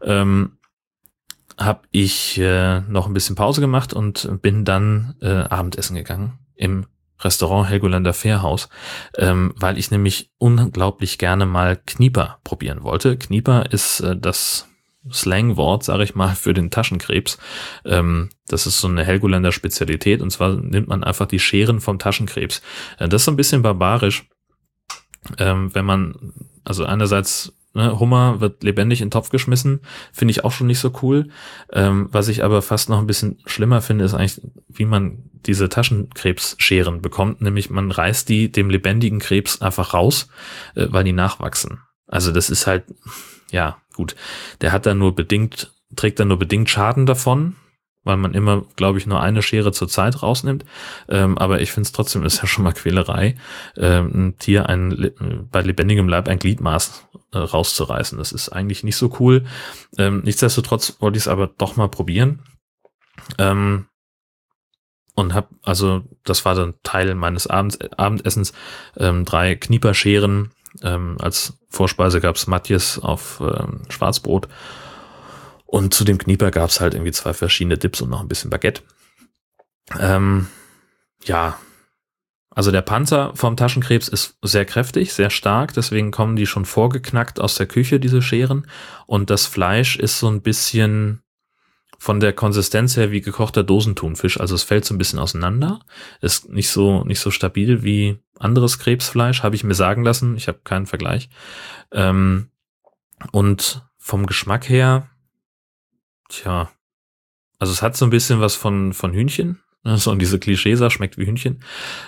habe ich noch ein bisschen Pause gemacht und bin dann Abendessen gegangen im Restaurant Helgolander Fährhaus, weil ich nämlich unglaublich gerne mal Knieper probieren wollte. Knieper ist das Slangwort, sage ich mal, für den Taschenkrebs. Das ist so eine Helgolander Spezialität und zwar nimmt man einfach die Scheren vom Taschenkrebs. Das ist so ein bisschen barbarisch, wenn man, also einerseits Hummer wird lebendig in den Topf geschmissen, finde ich auch schon nicht so cool. Was ich aber fast noch ein bisschen schlimmer finde, ist eigentlich, wie man diese Taschenkrebsscheren bekommt. Nämlich man reißt die dem lebendigen Krebs einfach raus, weil die nachwachsen. Also das ist halt, ja gut, der hat dann trägt dann nur bedingt Schaden davon, weil man immer, glaube ich, nur eine Schere zur Zeit rausnimmt. Aber ich finde es trotzdem, ist ja schon mal Quälerei, ein Tier bei lebendigem Leib ein Gliedmaß rauszureißen. Das ist eigentlich nicht so cool. Nichtsdestotrotz wollte ich es aber doch mal probieren. Und das war dann Teil meines Abendessens, 3 Knieperscheren. Als Vorspeise gab's Matjes auf Schwarzbrot. Und zu dem Knieper gab's halt irgendwie 2 verschiedene Dips und noch ein bisschen Baguette. Ja, also der Panzer vom Taschenkrebs ist sehr kräftig, sehr stark, deswegen kommen die schon vorgeknackt aus der Küche, diese Scheren. Und das Fleisch ist so ein bisschen von der Konsistenz her wie gekochter Dosenthunfisch, also es fällt so ein bisschen auseinander, ist nicht so stabil wie anderes Krebsfleisch, habe ich mir sagen lassen, ich habe keinen Vergleich. Und vom Geschmack her, also es hat so ein bisschen was von Hühnchen, so diese Klischees, schmeckt wie Hühnchen.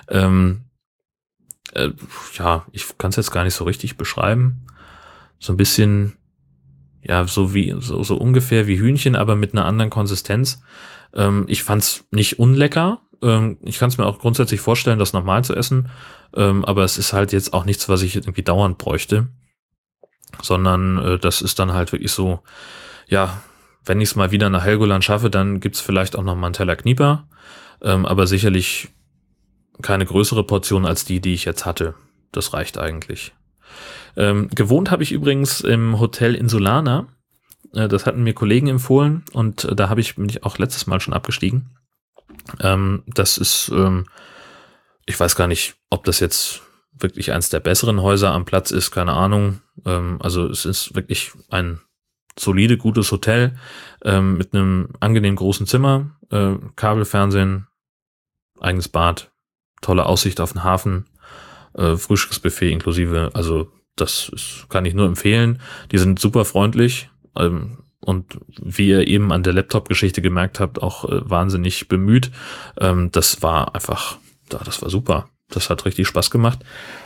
Ich kann es jetzt gar nicht so richtig beschreiben. So ein bisschen, ja, so ungefähr wie Hühnchen, aber mit einer anderen Konsistenz. Ich fand's nicht unlecker. Ich kann es mir auch grundsätzlich vorstellen, das nochmal zu essen. Aber es ist halt jetzt auch nichts, was ich irgendwie dauernd bräuchte. Sondern das ist dann halt wirklich so, ja, wenn ich es mal wieder nach Helgoland schaffe, dann gibt's vielleicht auch noch mal einen Teller Knieper. Aber sicherlich keine größere Portion als die ich jetzt hatte. Das reicht eigentlich. Gewohnt habe ich übrigens im Hotel Insulana. Das hatten mir Kollegen empfohlen und da bin ich auch letztes Mal schon abgestiegen. Das ist, ich weiß gar nicht, ob das jetzt wirklich eins der besseren Häuser am Platz ist, keine Ahnung. Also es ist wirklich ein solide, gutes Hotel mit einem angenehm großen Zimmer, Kabelfernsehen, eigenes Bad, tolle Aussicht auf den Hafen, Frühstücksbuffet inklusive, also kann ich nur empfehlen. Die sind super freundlich und wie ihr eben an der Laptop-Geschichte gemerkt habt, auch wahnsinnig bemüht. Das war super. Das hat richtig Spaß gemacht.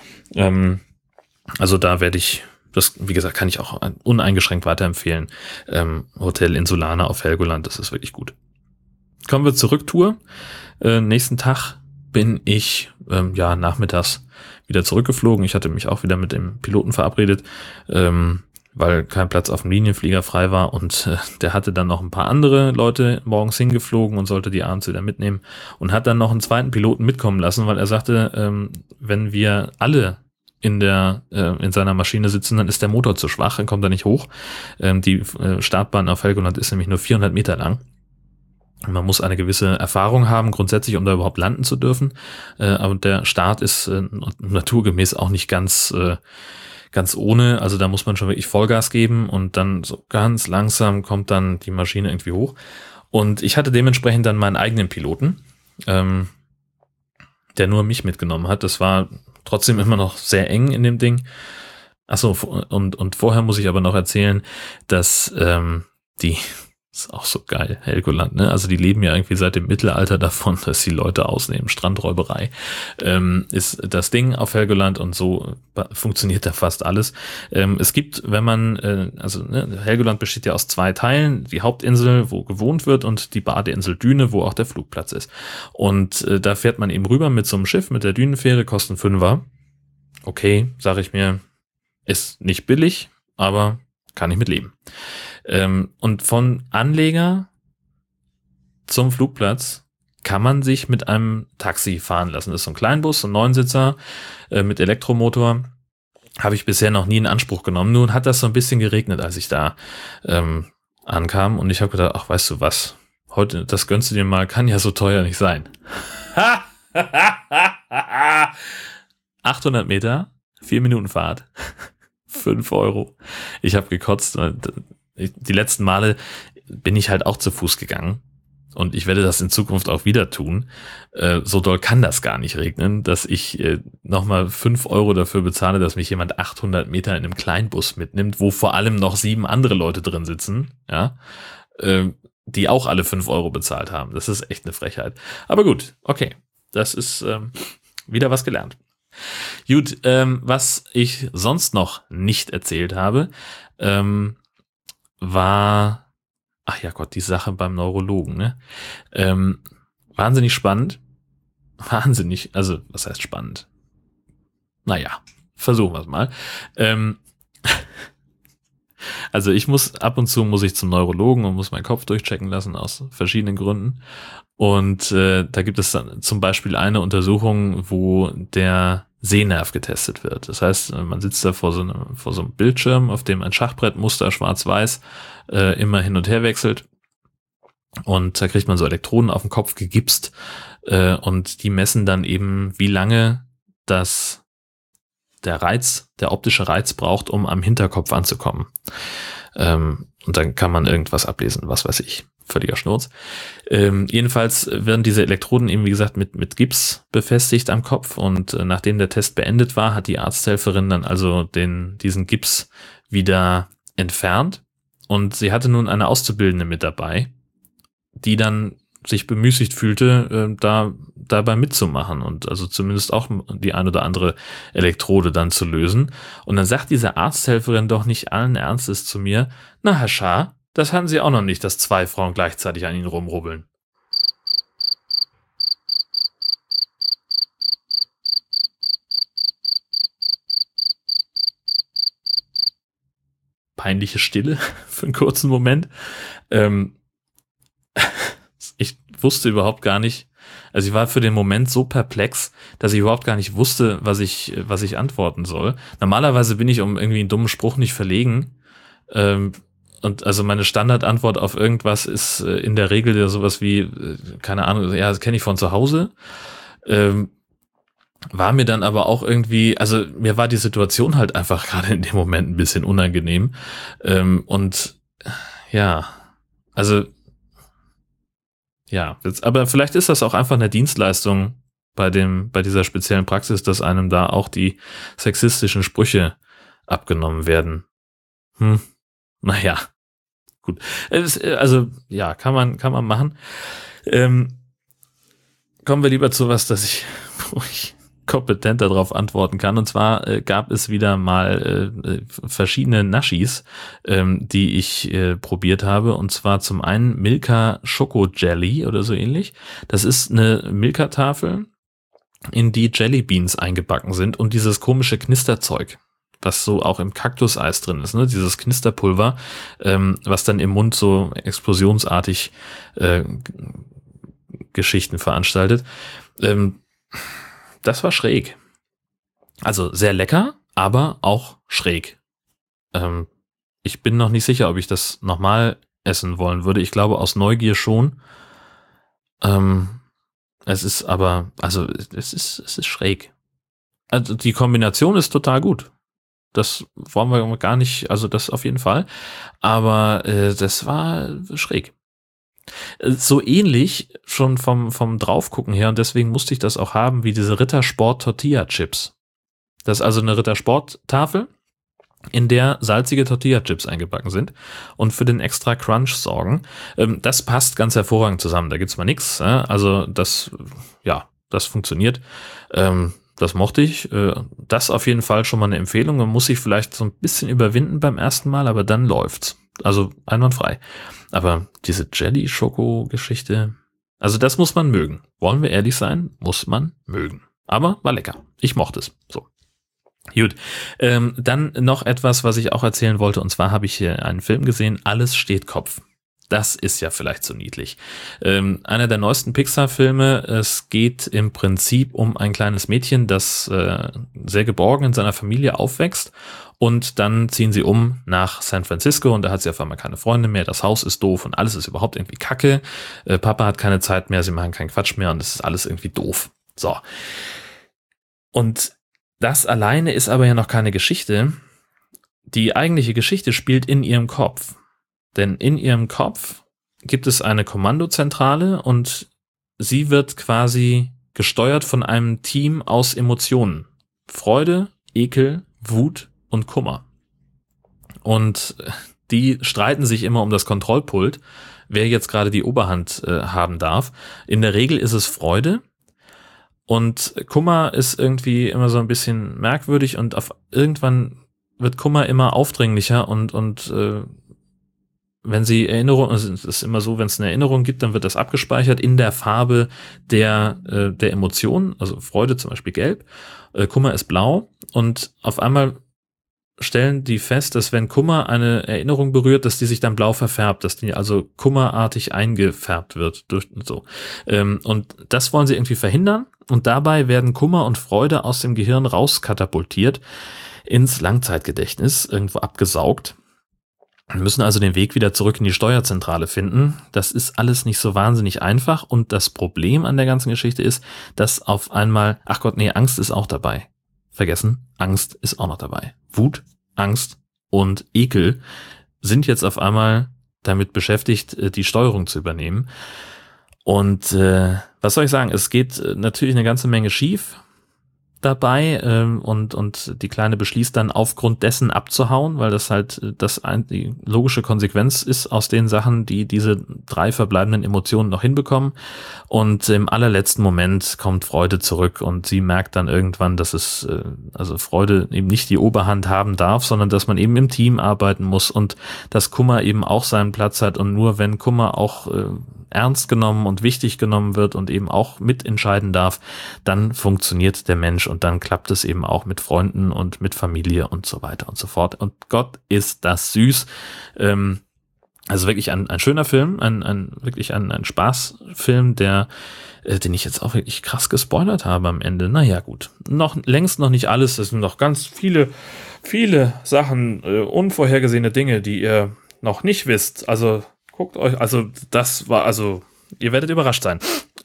Also da werde ich, das, wie gesagt, kann ich auch uneingeschränkt weiterempfehlen. Hotel Insulana auf Helgoland, das ist wirklich gut. Kommen wir zur Rücktour. Nächsten Tag bin ich nachmittags wieder zurückgeflogen. Ich hatte mich auch wieder mit dem Piloten verabredet, weil kein Platz auf dem Linienflieger frei war und der hatte dann noch ein paar andere Leute morgens hingeflogen und sollte die abends wieder mitnehmen und hat dann noch einen zweiten Piloten mitkommen lassen, weil er sagte, wenn wir alle in seiner Maschine sitzen, dann ist der Motor zu schwach, dann kommt er nicht hoch. Die Startbahn auf Helgoland ist nämlich nur 400 Meter lang. Man muss eine gewisse Erfahrung haben, grundsätzlich, um da überhaupt landen zu dürfen. Aber der Start ist naturgemäß auch nicht ganz ohne. Also da muss man schon wirklich Vollgas geben und dann so ganz langsam kommt dann die Maschine irgendwie hoch. Und ich hatte dementsprechend dann meinen eigenen Piloten, der nur mich mitgenommen hat. Das war trotzdem immer noch sehr eng in dem Ding. Achso, und vorher muss ich aber noch erzählen, dass ist auch so geil, Helgoland, ne? Also die leben ja irgendwie seit dem Mittelalter davon, dass die Leute ausnehmen. Strandräuberei ist das Ding auf Helgoland und so funktioniert da fast alles. Es gibt, wenn man, Helgoland besteht ja aus 2 Teilen, die Hauptinsel, wo gewohnt wird und die Badeinsel Düne, wo auch der Flugplatz ist. Und da fährt man eben rüber mit so einem Schiff, mit der Dünenfähre, kosten 5er. Okay, sage ich mir, ist nicht billig, aber kann ich mit leben. Und von Anleger zum Flugplatz kann man sich mit einem Taxi fahren lassen. Das ist so ein Kleinbus, so ein 9-Sitzer mit Elektromotor. Habe ich bisher noch nie in Anspruch genommen. Nun hat das so ein bisschen geregnet, als ich da ankam. Und ich habe gedacht, ach, weißt du was, heute, das gönnst du dir mal, kann ja so teuer nicht sein. 800 Meter, 4 Minuten Fahrt, 5 Euro. Ich habe gekotzt. Die letzten Male bin ich halt auch zu Fuß gegangen und ich werde das in Zukunft auch wieder tun. So doll kann das gar nicht regnen, dass ich nochmal 5 Euro dafür bezahle, dass mich jemand 800 Meter in einem Kleinbus mitnimmt, wo vor allem noch 7 andere Leute drin sitzen, ja, die auch alle 5 Euro bezahlt haben. Das ist echt eine Frechheit. Aber gut, okay, das ist wieder was gelernt. Gut, was ich sonst noch nicht erzählt habe, war ach ja Gott, die Sache beim Neurologen, ne? Wahnsinnig spannend. Wahnsinnig, also was heißt spannend? Naja, versuchen wir es mal. Also ab und zu muss ich zum Neurologen und muss meinen Kopf durchchecken lassen aus verschiedenen Gründen. Und da gibt es dann zum Beispiel eine Untersuchung, wo der Sehnerv getestet wird. Das heißt, man sitzt da vor so einem Bildschirm, auf dem ein Schachbrettmuster schwarz-weiß immer hin und her wechselt. Und da kriegt man so Elektroden auf den Kopf gegipst und die messen dann eben, wie lange der optische Reiz braucht, um am Hinterkopf anzukommen. Und dann kann man irgendwas ablesen, was weiß ich. Völliger Schnurz. Jedenfalls werden diese Elektroden eben, wie gesagt, mit Gips befestigt am Kopf und nachdem der Test beendet war, hat die Arzthelferin dann also diesen Gips wieder entfernt und sie hatte nun eine Auszubildende mit dabei, die dann sich bemüßigt fühlte, dabei mitzumachen und also zumindest auch die ein oder andere Elektrode dann zu lösen. Und dann sagt diese Arzthelferin doch nicht allen Ernstes zu mir, na Herr Schaar, das hatten Sie auch noch nicht, dass 2 Frauen gleichzeitig an Ihnen rumrubbeln. Peinliche Stille für einen kurzen Moment. Ich wusste überhaupt gar nicht, also ich war für den Moment so perplex, dass ich überhaupt gar nicht wusste, was ich antworten soll. Normalerweise bin ich um irgendwie einen dummen Spruch nicht verlegen. Und also meine Standardantwort auf irgendwas ist in der Regel ja sowas wie, keine Ahnung, ja, das kenne ich von zu Hause. War mir dann aber auch irgendwie, also mir war die Situation halt einfach gerade in dem Moment ein bisschen unangenehm. Und ja, also ja, aber vielleicht ist das auch einfach eine Dienstleistung bei dieser speziellen Praxis, dass einem da auch die sexistischen Sprüche abgenommen werden. Naja, gut. Also, ja, kann man machen. Kommen wir lieber zu was, wo ich kompetenter darauf antworten kann. Und zwar gab es wieder mal verschiedene Naschis, die ich probiert habe. Und zwar zum einen Milka Schoko Jelly oder so ähnlich. Das ist eine Milka-Tafel, in die Jellybeans eingebacken sind und dieses komische Knisterzeug, was so auch im Kaktuseis drin ist, ne? Dieses Knisterpulver, was dann im Mund so explosionsartig Geschichten veranstaltet. Das war schräg. Also sehr lecker, aber auch schräg. Ich bin noch nicht sicher, ob ich das nochmal essen wollen würde. Ich glaube aus Neugier schon. Es ist aber, also es ist schräg. Also die Kombination ist total gut. Das wollen wir gar nicht, also das auf jeden Fall. Aber das war schräg. So ähnlich schon vom Draufgucken her und deswegen musste ich das auch haben, wie diese Rittersport Tortilla Chips. Das ist also eine Rittersport-Tafel, in der salzige Tortilla Chips eingebacken sind und für den extra Crunch sorgen. Das passt ganz hervorragend zusammen, da gibt's mal nix. Also das funktioniert. Das mochte ich. Das auf jeden Fall schon mal eine Empfehlung. Man muss sich vielleicht so ein bisschen überwinden beim ersten Mal, aber dann läuft's. Also einwandfrei. Aber diese Jelly-Schoko-Geschichte, also das muss man mögen. Wollen wir ehrlich sein? Muss man mögen. Aber war lecker. Ich mochte es. So. Gut. Dann noch etwas, was ich auch erzählen wollte. Und zwar habe ich hier einen Film gesehen. Alles steht Kopf. Das ist ja vielleicht so niedlich. Einer der neuesten Pixar-Filme. Es geht im Prinzip um ein kleines Mädchen, das sehr geborgen in seiner Familie aufwächst. Und dann ziehen sie um nach San Francisco und da hat sie auf einmal keine Freunde mehr. Das Haus ist doof und alles ist überhaupt irgendwie kacke. Papa hat keine Zeit mehr, sie machen keinen Quatsch mehr und es ist alles irgendwie doof. So. Und das alleine ist aber ja noch keine Geschichte. Die eigentliche Geschichte spielt in ihrem Kopf. Denn in ihrem Kopf gibt es eine Kommandozentrale und sie wird quasi gesteuert von einem Team aus Emotionen. Freude, Ekel, Wut und Kummer. Und die streiten sich immer um das Kontrollpult, wer jetzt gerade die Oberhand haben darf. In der Regel ist es Freude und Kummer ist irgendwie immer so ein bisschen merkwürdig und irgendwann wird Kummer immer aufdringlicher und wenn sie Erinnerung, also es ist immer so, wenn es eine Erinnerung gibt, dann wird das abgespeichert in der Farbe der Emotion, also Freude zum Beispiel gelb, Kummer ist blau und auf einmal stellen die fest, dass wenn Kummer eine Erinnerung berührt, dass die sich dann blau verfärbt, dass die also kummerartig eingefärbt wird durch so. Und das wollen sie irgendwie verhindern und dabei werden Kummer und Freude aus dem Gehirn rauskatapultiert ins Langzeitgedächtnis, irgendwo abgesaugt. Wir müssen also den Weg wieder zurück in die Steuerzentrale finden. Das ist alles nicht so wahnsinnig einfach und das Problem an der ganzen Geschichte ist, dass auf einmal, ach Gott, nee, Angst ist auch dabei. Vergessen, Angst ist auch noch dabei. Wut, Angst und Ekel sind jetzt auf einmal damit beschäftigt, die Steuerung zu übernehmen. Und was soll ich sagen, es geht natürlich eine ganze Menge schief dabei und die Kleine beschließt dann aufgrund dessen abzuhauen, weil das halt die logische Konsequenz ist aus den Sachen, die diese 3 verbleibenden Emotionen noch hinbekommen und im allerletzten Moment kommt Freude zurück und sie merkt dann irgendwann, dass es also Freude eben nicht die Oberhand haben darf, sondern dass man eben im Team arbeiten muss und dass Kummer eben auch seinen Platz hat und nur wenn Kummer auch ernst genommen und wichtig genommen wird und eben auch mitentscheiden darf, dann funktioniert der Mensch und dann klappt es eben auch mit Freunden und mit Familie und so weiter und so fort. Und Gott ist das süß. Also wirklich ein schöner Film, wirklich ein Spaßfilm, den ich jetzt auch wirklich krass gespoilert habe am Ende. Naja, gut. Längst noch nicht alles. Es sind noch ganz viele Sachen, unvorhergesehene Dinge, die ihr noch nicht wisst. Also guckt euch, ihr werdet überrascht sein.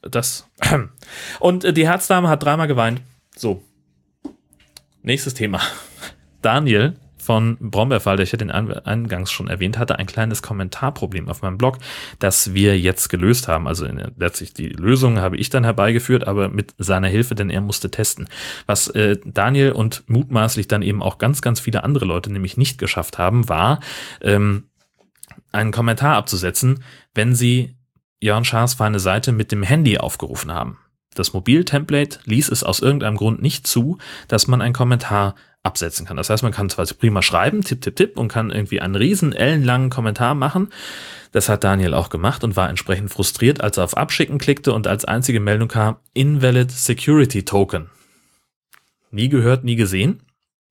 Und die Herzdame hat 3-mal geweint. So. Nächstes Thema. Daniel von Brombeerfall, ich hatte den eingangs schon erwähnt, hatte ein kleines Kommentarproblem auf meinem Blog, das wir jetzt gelöst haben. Also letztlich die Lösung habe ich dann herbeigeführt, aber mit seiner Hilfe, denn er musste testen. Was Daniel und mutmaßlich dann eben auch ganz, ganz viele andere Leute nämlich nicht geschafft haben, war einen Kommentar abzusetzen, wenn sie Jörn Schaas feine Seite mit dem Handy aufgerufen haben. Das Mobiltemplate ließ es aus irgendeinem Grund nicht zu, dass man einen Kommentar absetzen kann. Das heißt, man kann zwar prima schreiben, tipp und kann irgendwie einen riesen ellenlangen Kommentar machen. Das hat Daniel auch gemacht und war entsprechend frustriert, als er auf Abschicken klickte und als einzige Meldung kam, Invalid Security Token. Nie gehört, nie gesehen.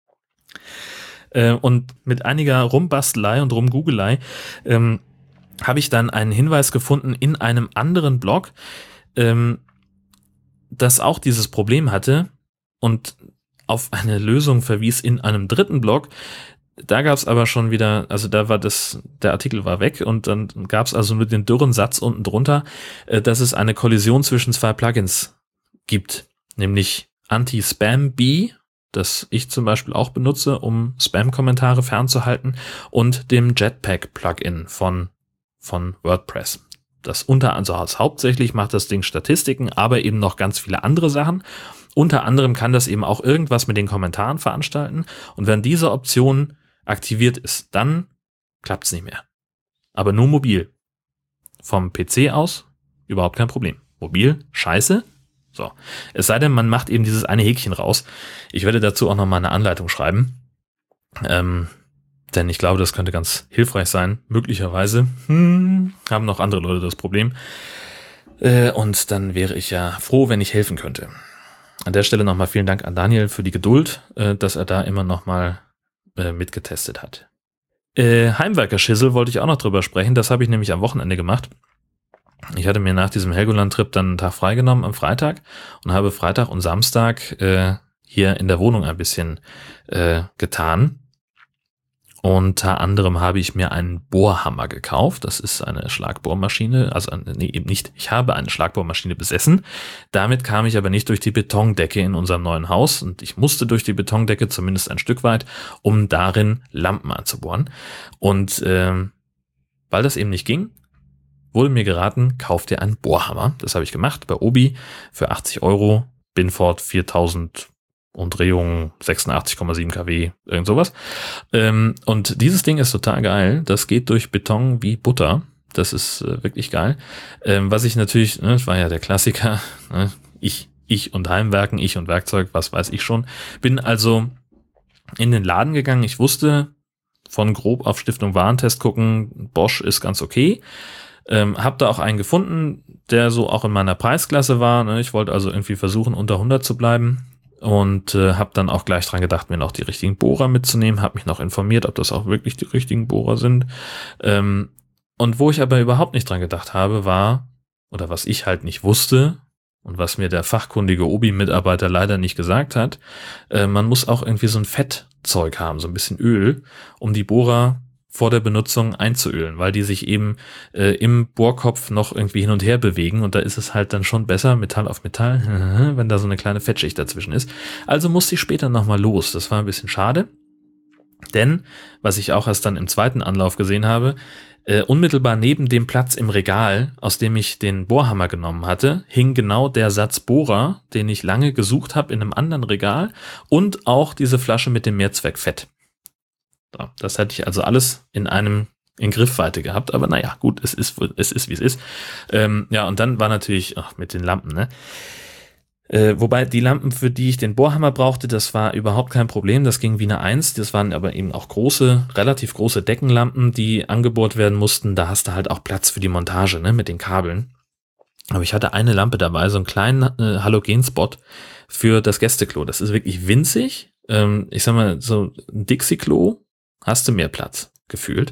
Und mit einiger Rumbastelei und Rumgoogelei habe ich dann einen Hinweis gefunden in einem anderen Blog, das auch dieses Problem hatte und auf eine Lösung verwies in einem dritten Blog. Da gab es aber schon wieder, also da war der Artikel war weg und dann gab es also nur den dürren Satz unten drunter, dass es eine Kollision zwischen 2 Plugins gibt, nämlich Anti-Spam-Bee, das ich zum Beispiel auch benutze, um Spam-Kommentare fernzuhalten, und dem Jetpack-Plugin von WordPress. Hauptsächlich macht das Ding Statistiken, aber eben noch ganz viele andere Sachen. Unter anderem kann das eben auch irgendwas mit den Kommentaren veranstalten. Und wenn diese Option aktiviert ist, dann klappt es nicht mehr. Aber nur mobil. Vom PC aus überhaupt kein Problem. Mobil, scheiße. So. Es sei denn, man macht eben dieses eine Häkchen raus. Ich werde dazu auch nochmal eine Anleitung schreiben. Denn ich glaube, das könnte ganz hilfreich sein. Möglicherweise haben noch andere Leute das Problem. Und dann wäre ich ja froh, wenn ich helfen könnte. An der Stelle nochmal vielen Dank an Daniel für die Geduld, dass er da immer nochmal mitgetestet hat. Heimwerker-Schissel wollte ich auch noch drüber sprechen. Das habe ich nämlich am Wochenende gemacht. Ich hatte mir nach diesem Helgoland-Trip dann einen Tag freigenommen am Freitag und habe Freitag und Samstag hier in der Wohnung ein bisschen getan. Unter anderem habe ich mir einen Bohrhammer gekauft. Das ist eine Schlagbohrmaschine. Eben nicht. Ich habe eine Schlagbohrmaschine besessen. Damit kam ich aber nicht durch die Betondecke in unserem neuen Haus. Und ich musste durch die Betondecke zumindest ein Stück weit, um darin Lampen anzubohren. Und weil das eben nicht ging, wurde mir geraten, kauf dir einen Bohrhammer. Das habe ich gemacht bei Obi für 80 €. Binford 4000 Umdrehungen, 86,7 kW, irgend sowas. Und dieses Ding ist total geil. Das geht durch Beton wie Butter. Das ist wirklich geil. Was ich natürlich, das war ja der Klassiker, ich und Heimwerken, ich und Werkzeug, was weiß ich schon. Bin also in den Laden gegangen. Ich wusste, von grob auf Stiftung Warentest gucken, Bosch ist ganz okay. Hab da auch einen gefunden, der so auch in meiner Preisklasse war. Ne? Ich wollte also irgendwie versuchen, unter 100 zu bleiben. Und habe dann auch gleich dran gedacht, mir noch die richtigen Bohrer mitzunehmen. Habe mich noch informiert, ob das auch wirklich die richtigen Bohrer sind. Und wo ich aber überhaupt nicht dran gedacht habe, war, oder was ich halt nicht wusste und was mir der fachkundige Obi-Mitarbeiter leider nicht gesagt hat, man muss auch irgendwie so ein Fettzeug haben, so ein bisschen Öl, um die Bohrer vor der Benutzung einzuölen, weil die sich eben im Bohrkopf noch irgendwie hin und her bewegen und da ist es halt dann schon besser, Metall auf Metall, wenn da so eine kleine Fettschicht dazwischen ist. Also musste ich später nochmal los. Das war ein bisschen schade, denn, was ich auch erst dann im zweiten Anlauf gesehen habe, unmittelbar neben dem Platz im Regal, aus dem ich den Bohrhammer genommen hatte, hing genau der Satz Bohrer, den ich lange gesucht habe in einem anderen Regal und auch diese Flasche mit dem Mehrzweckfett. So, das hätte ich also alles in Griffweite gehabt, aber naja, gut, es ist wie es ist. Ja, und dann war natürlich mit den Lampen, ne? Wobei die Lampen, für die ich den Bohrhammer brauchte, das war überhaupt kein Problem, das ging wie eine 1, das waren aber eben auch relativ große Deckenlampen, die angebohrt werden mussten, da hast du halt auch Platz für die Montage, ne, mit den Kabeln. Aber ich hatte eine Lampe dabei, so einen kleinen Halogenspot für das Gästeklo, das ist wirklich winzig, ich sag mal, so ein Dixie-Klo, hast du mehr Platz, gefühlt.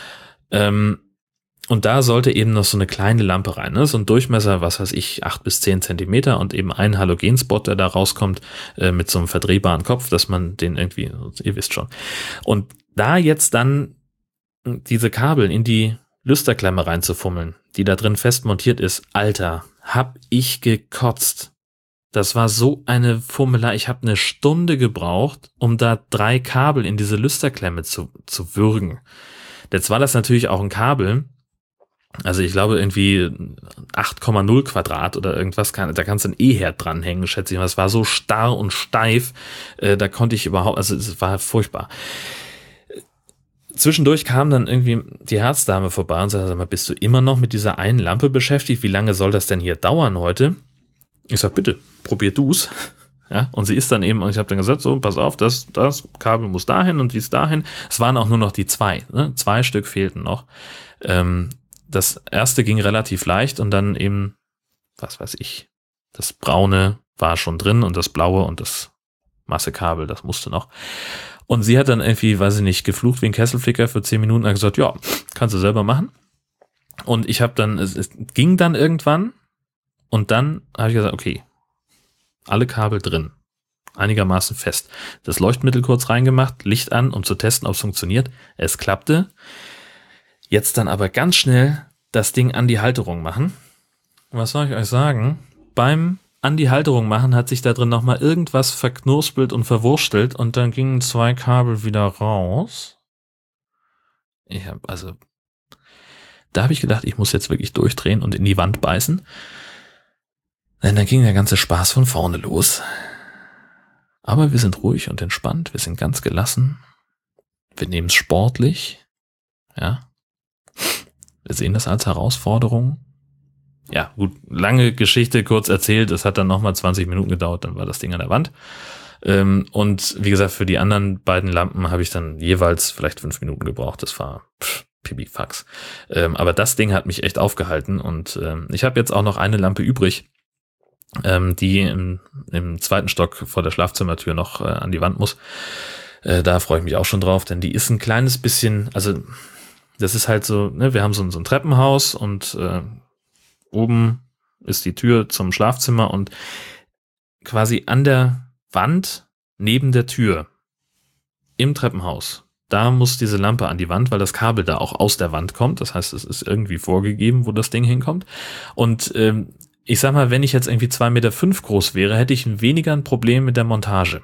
Und da sollte eben noch so eine kleine Lampe rein, ne? So ein Durchmesser, was weiß ich, 8 bis 10 Zentimeter und eben ein Halogenspot, der da rauskommt, mit so einem verdrehbaren Kopf, dass man den irgendwie, ihr wisst schon. Und da jetzt dann diese Kabel in die Lüsterklemme reinzufummeln, die da drin fest montiert ist, Alter, hab ich gekotzt. Das war so eine Fummelei. Ich habe eine Stunde gebraucht, um da 3 Kabel in diese Lüsterklemme zu würgen. Jetzt war das natürlich auch ein Kabel, also ich glaube irgendwie 8,0 Quadrat oder irgendwas, da kannst du ein E-Herd dranhängen, schätze ich mal. Es war so starr und steif, da konnte ich überhaupt, also es war furchtbar. Zwischendurch kam dann irgendwie die Herzdame vorbei und sagte, sag mal, bist du immer noch mit dieser einen Lampe beschäftigt? Wie lange soll das denn hier dauern heute? Ich sag, bitte, probier du's. Ja, und sie ist dann eben, und ich habe dann gesagt, so, pass auf, das Kabel muss dahin und dies dahin. Es waren auch nur noch die 2, ne? 2 Stück fehlten noch. Das erste ging relativ leicht und dann eben, was weiß ich, das braune war schon drin und das blaue und das Massekabel, das musste noch. Und sie hat dann irgendwie, weiß ich nicht, geflucht wie ein Kesselflicker für 10 Minuten und hat gesagt, ja, kannst du selber machen. Und ich habe dann, es ging dann irgendwann und dann habe ich gesagt, okay, alle Kabel drin, einigermaßen fest. Das Leuchtmittel kurz reingemacht, Licht an, um zu testen, ob es funktioniert. Es klappte. Jetzt dann aber ganz schnell das Ding an die Halterung machen. Und was soll ich euch sagen? Beim an die Halterung machen hat sich da drin nochmal irgendwas verknurspelt und verwurstelt und dann gingen 2 Kabel wieder raus. Da habe ich gedacht, ich muss jetzt wirklich durchdrehen und in die Wand beißen. Denn dann ging der ganze Spaß von vorne los. Aber wir sind ruhig und entspannt, wir sind ganz gelassen. Wir nehmen es sportlich. Ja. Wir sehen das als Herausforderung. Ja, gut, lange Geschichte, kurz erzählt. Es hat dann nochmal 20 Minuten gedauert, dann war das Ding an der Wand. Und wie gesagt, für die anderen beiden Lampen habe ich dann jeweils vielleicht 5 Minuten gebraucht. Das war Pipifax. Aber das Ding hat mich echt aufgehalten und ich habe jetzt auch noch eine Lampe übrig, die im 2. Stock vor der Schlafzimmertür noch an die Wand muss. Da freue ich mich auch schon drauf, denn die ist ein kleines bisschen, also das ist halt so, ne, wir haben so ein Treppenhaus und oben ist die Tür zum Schlafzimmer und quasi an der Wand neben der Tür im Treppenhaus, da muss diese Lampe an die Wand, weil das Kabel da auch aus der Wand kommt. Das heißt, es ist irgendwie vorgegeben, wo das Ding hinkommt. Und ich sag mal, wenn ich jetzt irgendwie 2,5 Meter groß wäre, hätte ich weniger ein Problem mit der Montage.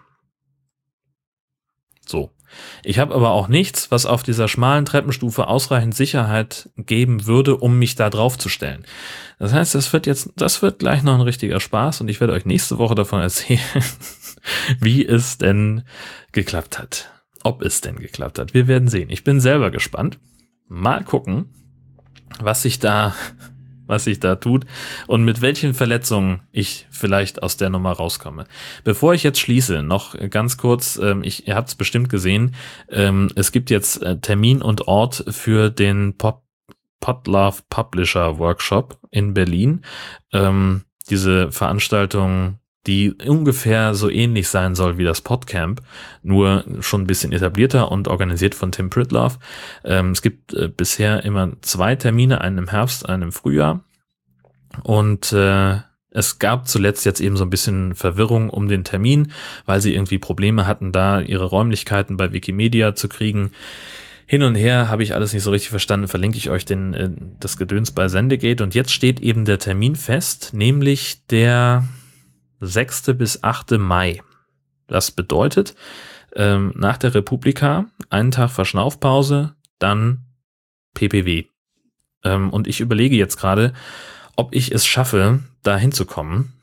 So. Ich habe aber auch nichts, was auf dieser schmalen Treppenstufe ausreichend Sicherheit geben würde, um mich da drauf zu stellen. Das heißt, das wird gleich noch ein richtiger Spaß und ich werde euch nächste Woche davon erzählen, wie es denn geklappt hat. Ob es denn geklappt hat. Wir werden sehen. Ich bin selber gespannt. Mal gucken, was sich da was sich da tut und mit welchen Verletzungen ich vielleicht aus der Nummer rauskomme. Bevor ich jetzt schließe, noch ganz kurz, ihr habt es bestimmt gesehen, es gibt jetzt Termin und Ort für den Podlove Publisher Workshop in Berlin. Diese Veranstaltung, die ungefähr so ähnlich sein soll wie das Podcamp, nur schon ein bisschen etablierter und organisiert von Tim Pritlove. Es gibt bisher immer 2 Termine, einen im Herbst, einen im Frühjahr. Und es gab zuletzt jetzt eben so ein bisschen Verwirrung um den Termin, weil sie irgendwie Probleme hatten, da ihre Räumlichkeiten bei Wikimedia zu kriegen. Hin und her habe ich alles nicht so richtig verstanden, verlinke ich euch das Gedöns bei Sendegate. Und jetzt steht eben der Termin fest, nämlich der 6. bis 8. Mai. Das bedeutet, nach der Republika, einen Tag Verschnaufpause, dann PPW. Und ich überlege jetzt gerade, ob ich es schaffe, da hinzukommen.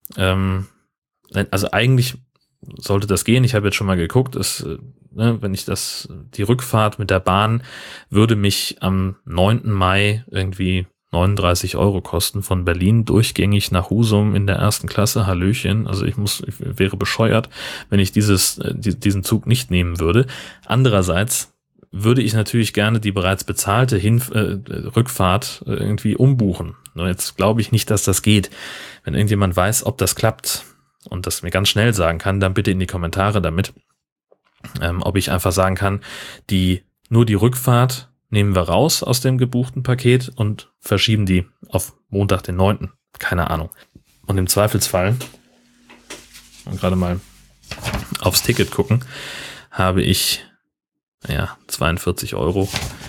Also eigentlich sollte das gehen. Ich habe jetzt schon mal geguckt, wenn ich die Rückfahrt mit der Bahn würde mich am 9. Mai irgendwie 39 € kosten von Berlin durchgängig nach Husum in der 1. Klasse. Hallöchen. Also ich wäre bescheuert, wenn ich diesen Zug nicht nehmen würde. Andererseits würde ich natürlich gerne die bereits bezahlte Rückfahrt irgendwie umbuchen. Nur jetzt glaube ich nicht, dass das geht. Wenn irgendjemand weiß, ob das klappt und das mir ganz schnell sagen kann, dann bitte in die Kommentare damit, ob ich einfach sagen kann, nur die Rückfahrt nehmen wir raus aus dem gebuchten Paket und verschieben die auf Montag, den 9. Keine Ahnung. Und im Zweifelsfall, und gerade mal aufs Ticket gucken, habe ich 42 €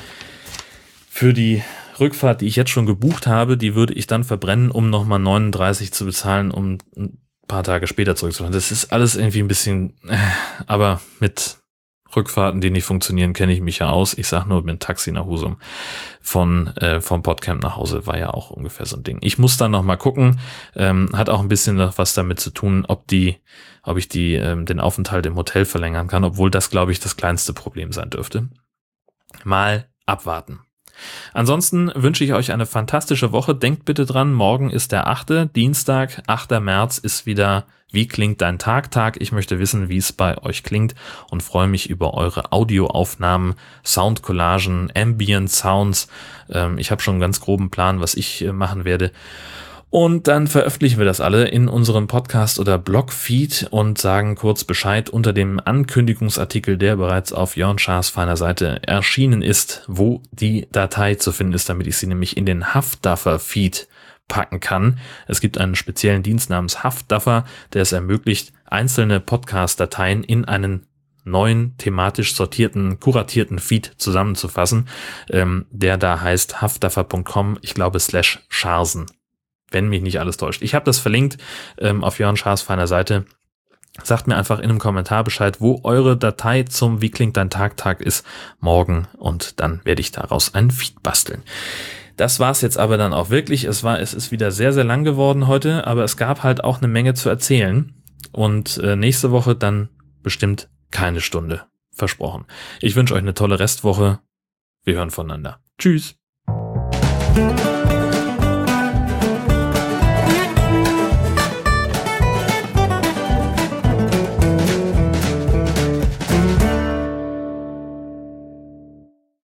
für die Rückfahrt, die ich jetzt schon gebucht habe. Die würde ich dann verbrennen, um nochmal 39 zu bezahlen, um ein paar Tage später zurückzufahren. Das ist alles irgendwie ein bisschen, aber mit Rückfahrten, die nicht funktionieren, kenne ich mich ja aus. Ich sag nur, mit dem Taxi nach Husum vom Podcamp nach Hause war ja auch ungefähr so ein Ding. Ich muss dann noch mal gucken. Hat auch ein bisschen was damit zu tun, ob ich den Aufenthalt im Hotel verlängern kann, obwohl das, glaube ich, das kleinste Problem sein dürfte. Mal abwarten. Ansonsten wünsche ich euch eine fantastische Woche. Denkt bitte dran, morgen ist der 8. Dienstag, 8. März ist wieder Wie klingt dein Tag? Ich möchte wissen, wie es bei euch klingt und freue mich über eure Audioaufnahmen, Soundcollagen, Ambient Sounds. Ich habe schon einen ganz groben Plan, was ich machen werde. Und dann veröffentlichen wir das alle in unserem Podcast oder Blogfeed und sagen kurz Bescheid unter dem Ankündigungsartikel, der bereits auf Jörn Schaas feiner Seite erschienen ist, wo die Datei zu finden ist, damit ich sie nämlich in den Haftduffer-Feed packen kann. Es gibt einen speziellen Dienst namens Haftduffer, der es ermöglicht, einzelne Podcast-Dateien in einen neuen, thematisch sortierten, kuratierten Feed zusammenzufassen, der da heißt haftduffer.com, ich glaube /Scharsen. Wenn mich nicht alles täuscht. Ich habe das verlinkt auf Jörn Schaas feiner Seite. Sagt mir einfach in einem Kommentar Bescheid, wo eure Datei zum Wie klingt dein Tag ist morgen und dann werde ich daraus einen Feed basteln. Das war's jetzt aber dann auch wirklich. Es ist wieder sehr, sehr lang geworden heute, aber es gab halt auch eine Menge zu erzählen und nächste Woche dann bestimmt keine Stunde. Versprochen. Ich wünsche euch eine tolle Restwoche. Wir hören voneinander. Tschüss.